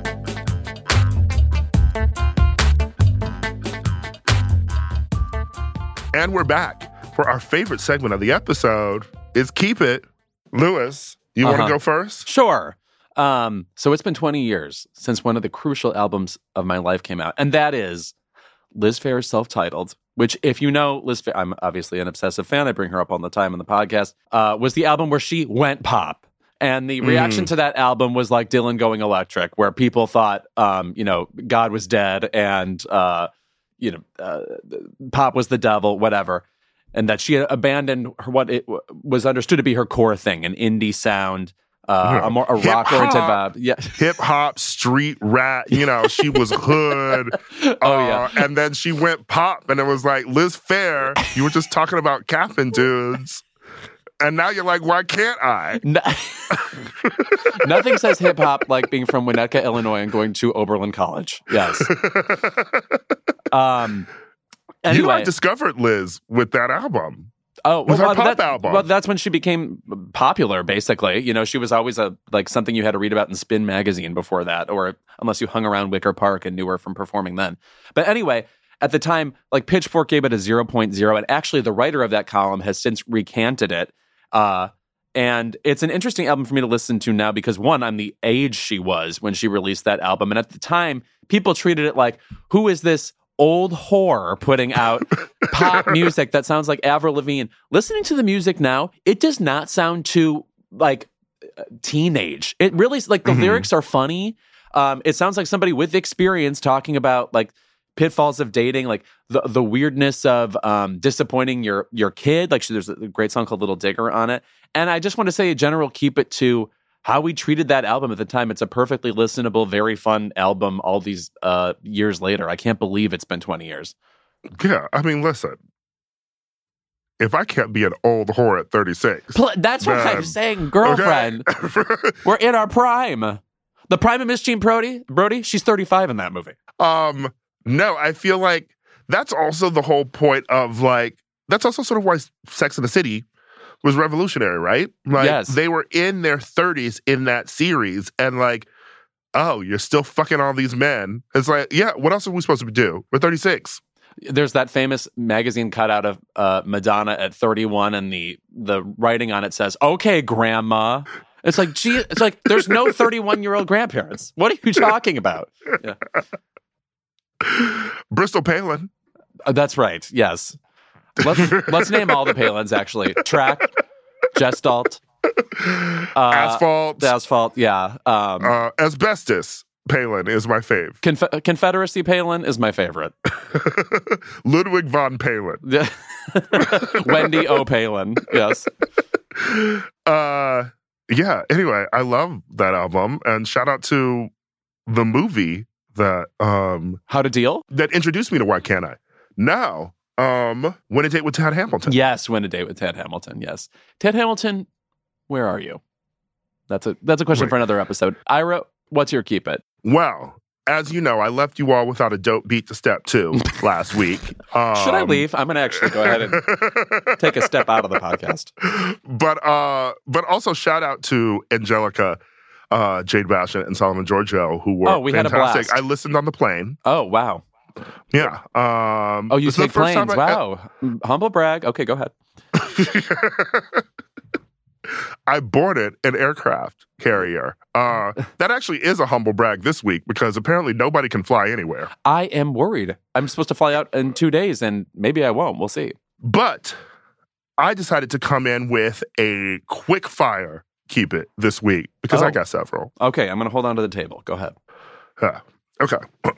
And we're back for our favorite segment of the episode. Is Keep It. Lewis, you Uh-huh. want to go first? Sure. Um, so it's been twenty years since one of the crucial albums of my life came out, and that is Liz Phair's self-titled, which, if you know Liz Phair, I'm obviously an obsessive fan, I bring her up all the time on the podcast, uh, was the album where she went pop. And the reaction Mm. to that album was like Dylan going electric, where people thought, um, you know, God was dead and, uh, you know, uh, pop was the devil, whatever. And that she had abandoned her, what it w- was understood to be her core thing, an indie sound, uh, Yeah. a more a rock-oriented Hip-hop. vibe. Yeah. Hip hop, street rap, you know, she was hood. Oh, uh, yeah. And then she went pop, and it was like, Liz Phair, you were just talking about capping dudes. And now you're like, why can't I? No- Nothing says hip hop like being from Winnetka, Illinois, and going to Oberlin College. Yes. Um. You know, Anyway, I discovered Liz with that album. oh, with her well, pop that- album. well, that's when she became popular. Basically, you know, she was always a like something you had to read about in Spin magazine before that, or unless you hung around Wicker Park and knew her from performing then. But anyway, at the time, like Pitchfork gave it a zero point zero, and actually, the writer of that column has since recanted it. Uh, And it's an interesting album for me to listen to now because, one, I'm the age she was when she released that album. And at the time, people treated it like, who is this old whore putting out pop music that sounds like Avril Lavigne? Listening to the music now, it does not sound too, like, teenage. It really, like, the mm-hmm. lyrics are funny. Um, it sounds like somebody with experience talking about, like, pitfalls of dating, like the the weirdness of um, disappointing your your kid. Like, there's a great song called Little Digger on it. And I just want to say, in general, keep it to how we treated that album at the time. It's a perfectly listenable, very fun album all these uh, years later. I can't believe it's been twenty years. Yeah, I mean, listen. If I can't be an old whore at thirty-six. Pl- that's what I'm saying, girlfriend. Okay. We're in our prime. The prime of Miss Jean Brody, Brody, she's thirty-five in that movie. Um... No, I feel like that's also the whole point of, like, that's also sort of why Sex and the City was revolutionary, right? Like, yes. They were in their thirties in that series, and like, oh, you're still fucking all these men. It's like, yeah, what else are we supposed to do? We're thirty-six. There's that famous magazine cutout of uh, Madonna at thirty-one, and the the writing on it says, "Okay, Grandma." It's like, gee, it's like there's no thirty-one-year-old grandparents. What are you talking about? Yeah. Bristol Palin. Uh, that's right. Yes. Let's let's name all the Palins. Actually, Track, Gestalt, uh, Asphalt, the Asphalt. Yeah. Um, uh, Asbestos Palin is my fave. Conf- Confederacy Palin is my favorite. Ludwig von Palin. Wendy O. Palin. Yes. Uh, yeah. Anyway, I love that album, and shout out to the movie. That um How to Deal? That introduced me to Why Can't I? Now, um, When a Date with Tad Hamilton. Yes, When a Date with Tad Hamilton, yes. Tad Hamilton, where are you? That's a that's a question Wait. for another episode. Ira, what's your keep it? Well, as you know, I left you all without a dope beat to step two last week. Um, Should I leave? I'm gonna actually go ahead and take a step out of the podcast. But uh but also shout out to Angelica Uh, Jade Bassett and Solomon Giorgio, who were oh, we fantastic. Had a blast. I listened on the plane. Oh, wow. Yeah. Um, oh, you take planes. I, wow. I, Humble brag. Okay, go ahead. I boarded an aircraft carrier. Uh, that actually is a humble brag this week because apparently nobody can fly anywhere. I am worried. I'm supposed to fly out in two days and maybe I won't. We'll see. But I decided to come in with a quick fire keep it this week because oh. I got several. Okay, I'm going to hold on to the table. Go ahead. Yeah. Okay.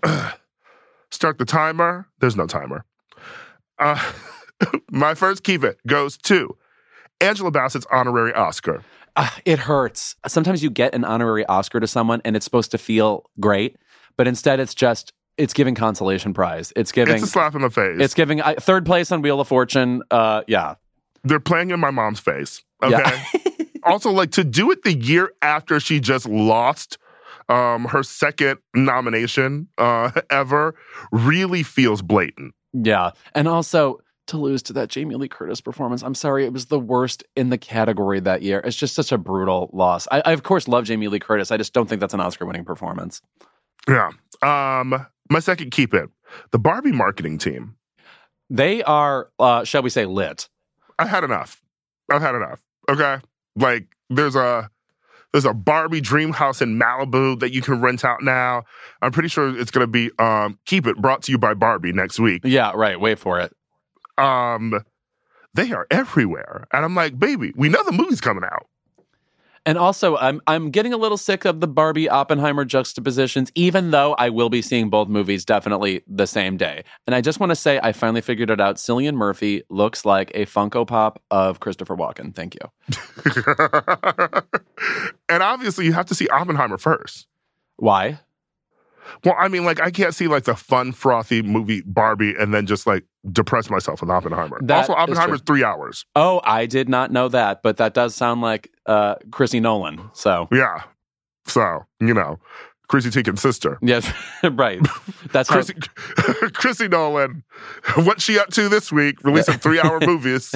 Start the timer. There's no timer. Uh, my first keep it goes to Angela Bassett's honorary Oscar. Uh, it hurts. Sometimes you get an honorary Oscar to someone and it's supposed to feel great, but instead it's just, it's giving consolation prize. It's giving... It's a slap in the face. It's giving uh, third place on Wheel of Fortune. Uh, yeah. They're playing in my mom's face. Okay? Yeah. Also, like, to do it the year after she just lost um, her second nomination uh, ever really feels blatant. Yeah. And also, to lose to that Jamie Lee Curtis performance, I'm sorry, it was the worst in the category that year. It's just such a brutal loss. I, I of course, love Jamie Lee Curtis. I just don't think that's an Oscar-winning performance. Yeah. Um, my second keep it, the Barbie marketing team. They are, uh, shall we say, lit. I had enough. I've had enough. Okay? Like, there's a there's a Barbie dream house in Malibu that you can rent out now. I'm pretty sure it's going to be um, Keep It, brought to you by Barbie next week. Yeah, right. Wait for it. Um, they are everywhere. And I'm like, baby, we know the movie's coming out. And also, I'm I'm getting a little sick of the Barbie Oppenheimer juxtapositions, even though I will be seeing both movies definitely the same day. And I just want to say I finally figured it out. Cillian Murphy looks like a Funko Pop of Christopher Walken. Thank you. And obviously, you have to see Oppenheimer first. Why? Well, I mean, like, I can't see, like, the fun, frothy movie Barbie and then just, like, depress myself with Oppenheimer. That also, Oppenheimer's three hours. Oh, I did not know that, but that does sound like uh, Chrissy Nolan, so. Yeah. So, you know, Chrissy Teigen's sister. Yes, right. That's Chrissy, how... Chrissy Nolan, what's she up to this week? Releasing three-hour movies.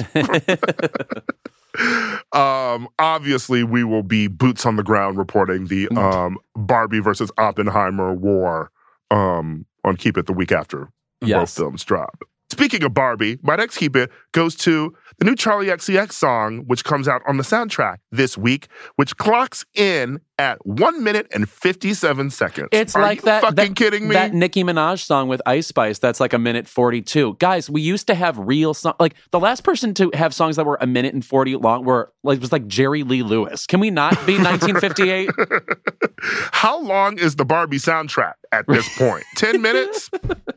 Um, obviously, we will be boots on the ground reporting the um, Barbie versus Oppenheimer war um, on Keep It the week after yes. both films drop. Speaking of Barbie, my next keep it goes to the new Charli X C X song, which comes out on the soundtrack this week, which clocks in at one minute and fifty-seven seconds. It's Are like you that, fucking that, kidding me? that Nicki Minaj song with Ice Spice that's like a minute forty-two. Guys, we used to have real songs. Like, the last person to have songs that were a minute and forty long were like was like Jerry Lee Lewis. Can we not be nineteen fifty-eight? How long is the Barbie soundtrack at this point? ten minutes?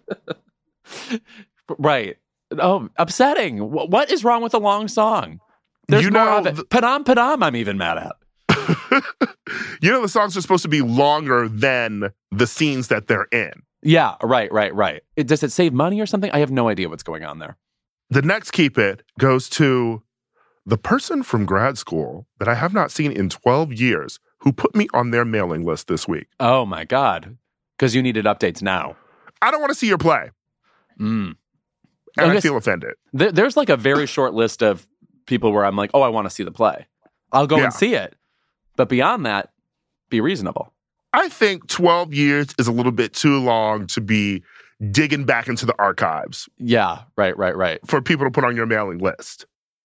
Right. Oh, upsetting. Wh- What is wrong with a long song? There's You more know, of it. the- Padam Padam, I'm even mad at. You know, the songs are supposed to be longer than the scenes that they're in. Yeah, right, right, right. It, does it save money or something? I have no idea what's going on there. The next keep it goes to the person from grad school that I have not seen in twelve years who put me on their mailing list this week. Oh, my God. Because you needed updates now. I don't want to see your play. Mm. And I I, guess- feel offended. There, there's like a very short list of people where I'm like, oh, I want to see the play. I'll go Yeah. and see it. But beyond that, be reasonable. I think twelve years is a little bit too long to be digging back into the archives Yeah, right, right, right. for people to put on your mailing list.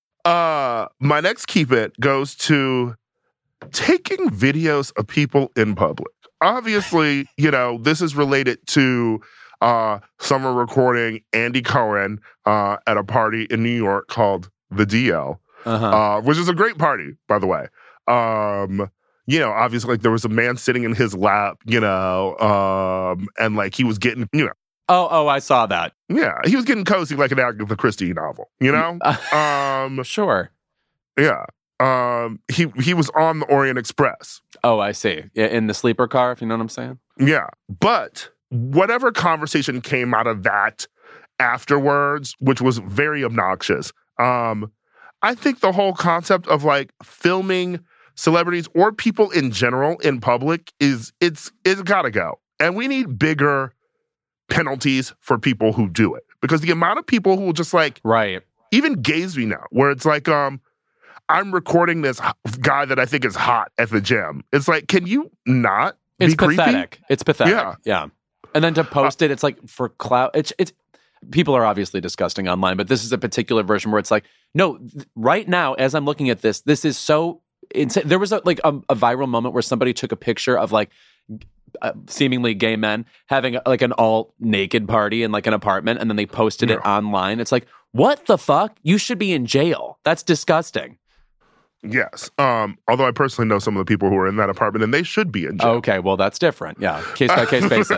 Uh, my next keep it goes to taking videos of people in public. Obviously, you know, this is related to uh, summer recording Andy Cohen uh, at a party in New York called the D L, Uh-huh. uh, which is a great party, by the way. Um, you know, obviously, like there was a man sitting in his lap, you know, um, and like he was getting, you know, oh, oh, I saw that. yeah, he was getting cozy like an Agatha Christie novel, you know. um, Sure. yeah, um, he he was on the Orient Express. Oh, I see. Yeah, in the sleeper car, if you know what I'm saying. Yeah, but whatever conversation came out of that afterwards, which was very obnoxious, um, I think the whole concept of like filming celebrities or people in general in public is it's it's gotta go, and we need bigger penalties for people who do it, because the amount of people who will just like Right. even gaze me now, where it's like um. I'm recording this h- guy that I think is hot at the gym. It's like, can you not It's be creepy? pathetic. It's pathetic. Yeah. Yeah. And then to post it, it's like for clout. It's it's people are obviously disgusting online, but this is a particular version where it's like, no, th- right now, as I'm looking at this, this is so insane. There was a, like a, a viral moment where somebody took a picture of like uh, seemingly gay men having like an all naked party in like an apartment, and then they posted it Yeah. online. It's like, what the fuck? You should be in jail. That's disgusting. Yes. Um, although I personally know some of the people who are in that apartment, and they should be in jail. Okay, well, that's different. Yeah, case by case basis.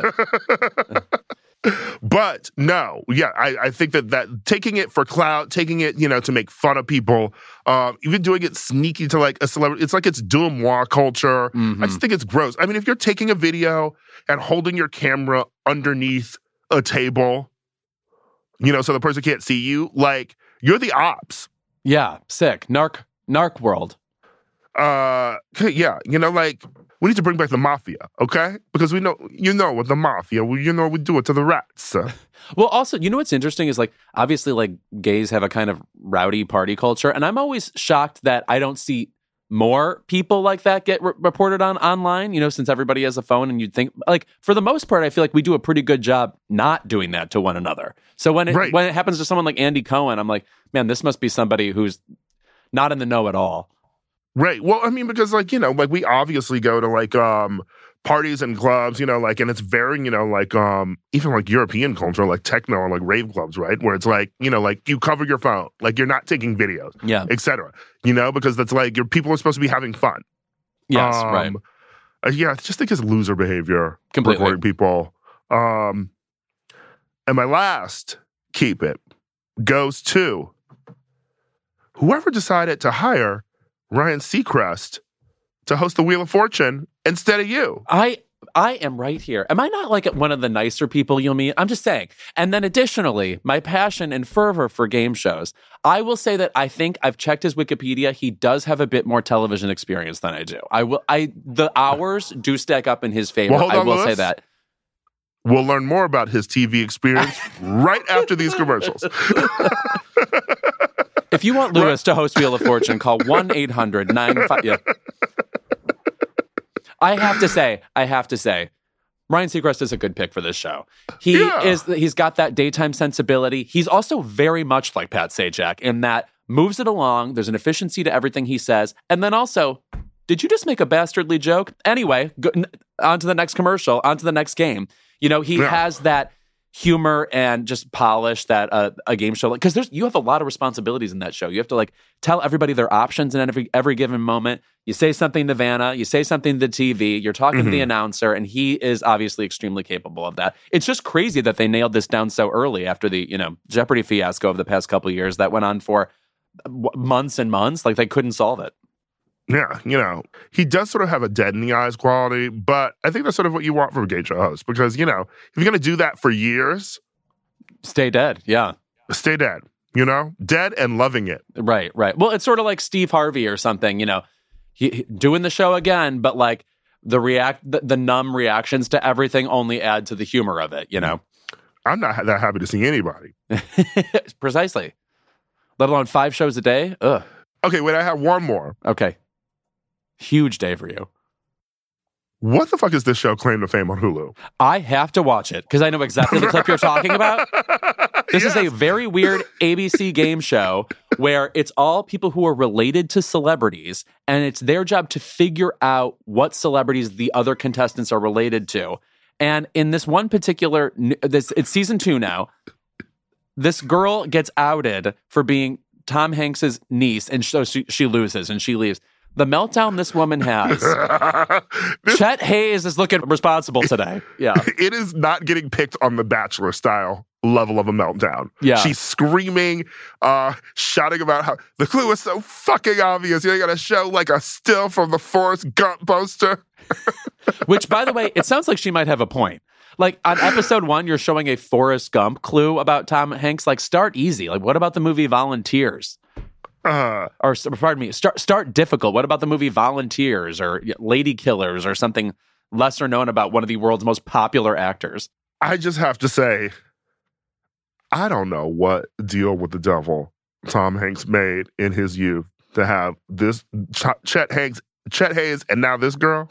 But no, yeah, I, I think that that taking it for clout, taking it, you know, to make fun of people, um, even doing it sneaky to like a celebrity, it's like it's deux moi culture. Mhm. I just think it's gross. I mean, if you're taking a video and holding your camera underneath a table, you know, so the person can't see you, like you're the ops. Yeah, sick. Narc, narc world. Uh, yeah, you know, like we need to bring back the mafia, okay? Because we know, you know, with the mafia, we, you know, we do it to the rats. Uh, Well, also, you know what's interesting is like, obviously, like gays have a kind of rowdy party culture. And I'm always shocked that I don't see more people like that get re- reported on online, you know, since everybody has a phone. And you'd think, like, for the most part, I feel like we do a pretty good job not doing that to one another. So when it, Right. when it happens to someone like Andy Cohen, I'm like, man, this must be somebody who's not in the know at all. Right. Well, I mean, because like, you know, like we obviously go to like um parties and clubs, you know, like, and it's very, you know, like um even like European culture, like techno or like rave clubs, right? Where it's like, you know, like you cover your phone, like you're not taking videos, Yeah. et cetera. You know, because that's like your people are supposed to be having fun. Yes, Um, right. uh, yeah, I just think it's loser behavior. Completely. Recording people. Um, and my last keep it goes to whoever decided to hire Ryan Seacrest to host the Wheel of Fortune instead of you. I I am right here. Am I not like one of the nicer people you'll meet? I'm just saying. And then additionally, my passion and fervor for game shows. I will say that I think I've checked his Wikipedia. He does have a bit more television experience than I do. I will I the hours do stack up in his favor. Well, hold I on, will say Louis. that. We'll learn more about his T V experience right after these commercials. If you want Lewis to host Wheel of Fortune, call one eight hundred nine five Yeah. I have to say, I have to say, Ryan Seacrest is a good pick for this show. He Yeah. is. He's got that daytime sensibility. He's also very much like Pat Sajak in that moves it along. There's an efficiency to everything he says. And then also, did you just make a bastardly joke? Anyway, go, n- on to the next commercial, on to the next game. You know, he Yeah. has that humor and just polish that uh, a game show, because there's you have a lot of responsibilities in that show. You have to like tell everybody their options in every every given moment. You say something to Vanna, you say something to T V, you're talking to the announcer, and he is obviously extremely capable of that. It's just crazy that they nailed this down so early after the, you know, Jeopardy fiasco of the past couple of years that went on for w- months and months. Like they couldn't solve it. Yeah, you know, he does sort of have a dead in the eyes quality, but I think that's sort of what you want from a game show host because, you know, if you're going to do that for years, Stay dead. Yeah. stay dead, you know, dead and loving it. Right, right. Well, it's sort of like Steve Harvey or something, you know, he, he- doing the show again, but like the react, the, the numb reactions to everything only add to the humor of it, you know? I'm not that happy to see anybody. Precisely. Let alone five shows a day. Ugh. Okay, wait, I have one more. Okay. Huge day for you. What the fuck is this show Claim to Fame on Hulu? I have to watch it because I know exactly the clip you're talking about. This Yes. is a very weird A B C game show where it's all people who are related to celebrities, and it's their job to figure out what celebrities the other contestants are related to. And in this one particular, this it's season two now, this girl gets outed for being Tom Hanks's niece, and so she, she loses and she leaves. The meltdown this woman has. This- Chet Hayes is looking responsible today. Yeah. it is not getting picked on the Bachelor style level of a meltdown. Yeah. She's screaming, uh, shouting about how the clue is so fucking obvious. You got to show like a still from the Forrest Gump poster. Which, by the way, it sounds like she might have a point. Like on episode one, you're showing a Forrest Gump clue about Tom Hanks. Like, start easy. Like, what about the movie Volunteers? Uh, Or, pardon me, start start difficult. What about the movie Volunteers or Lady Killers or something lesser known about one of the world's most popular actors? I just have to say, I don't know what deal with the devil Tom Hanks made in his youth to have this Ch- Chet Hanks, Chet Hayes, and now this girl.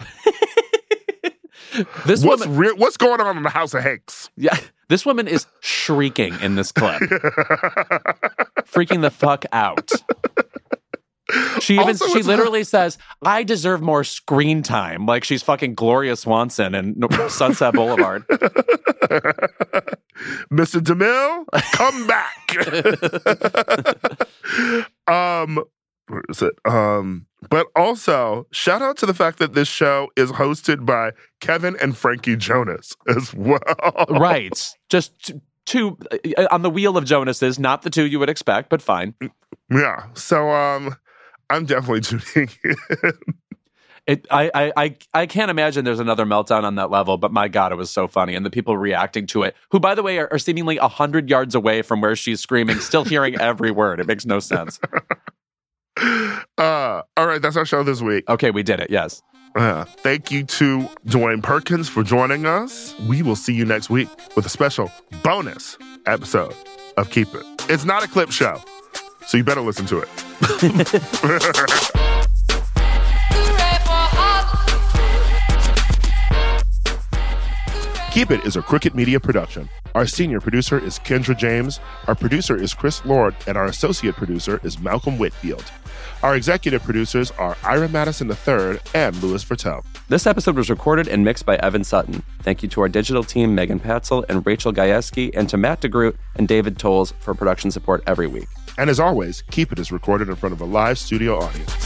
This What's woman, re- what's going on in the House of Hanks? yeah, this woman is shrieking in this clip, freaking the fuck out. She even Also, she it's- literally says, "I deserve more screen time." Like she's fucking Gloria Swanson in Sunset Boulevard. Mister DeMille, come back. um, where is it? Um, but also shout out to the fact that this show is hosted by Kevin and Frankie Jonas as well. Right, just t- two uh, on the wheel of Jonas's, not the two you would expect, but fine. Yeah. So um, I'm definitely tuning in. It, I, I, I, I can't imagine there's another meltdown on that level, but my God, it was so funny. And the people reacting to it, who, by the way, are, are seemingly one hundred yards away from where she's screaming, still hearing every word. It makes no sense. Uh, all right, that's our show this week. Okay, we did it, yes. Uh, thank you to Dwayne Perkins for joining us. We will see you next week with a special bonus episode of Keep It. It's not a clip show, so you better listen to it. Keep It is a Crooked Media production. Our senior producer is Kendra James, our producer is Chris Lord, and our associate producer is Malcolm Whitfield. Our executive producers are Ira Madison the third and Louis Vertel. This episode was recorded and mixed by Evan Sutton. Thank you to our digital team, Megan Patzel and Rachel Gajewski, and to Matt DeGroot and David Tolles for production support every week. And as always, Keep It is recorded in front of a live studio audience.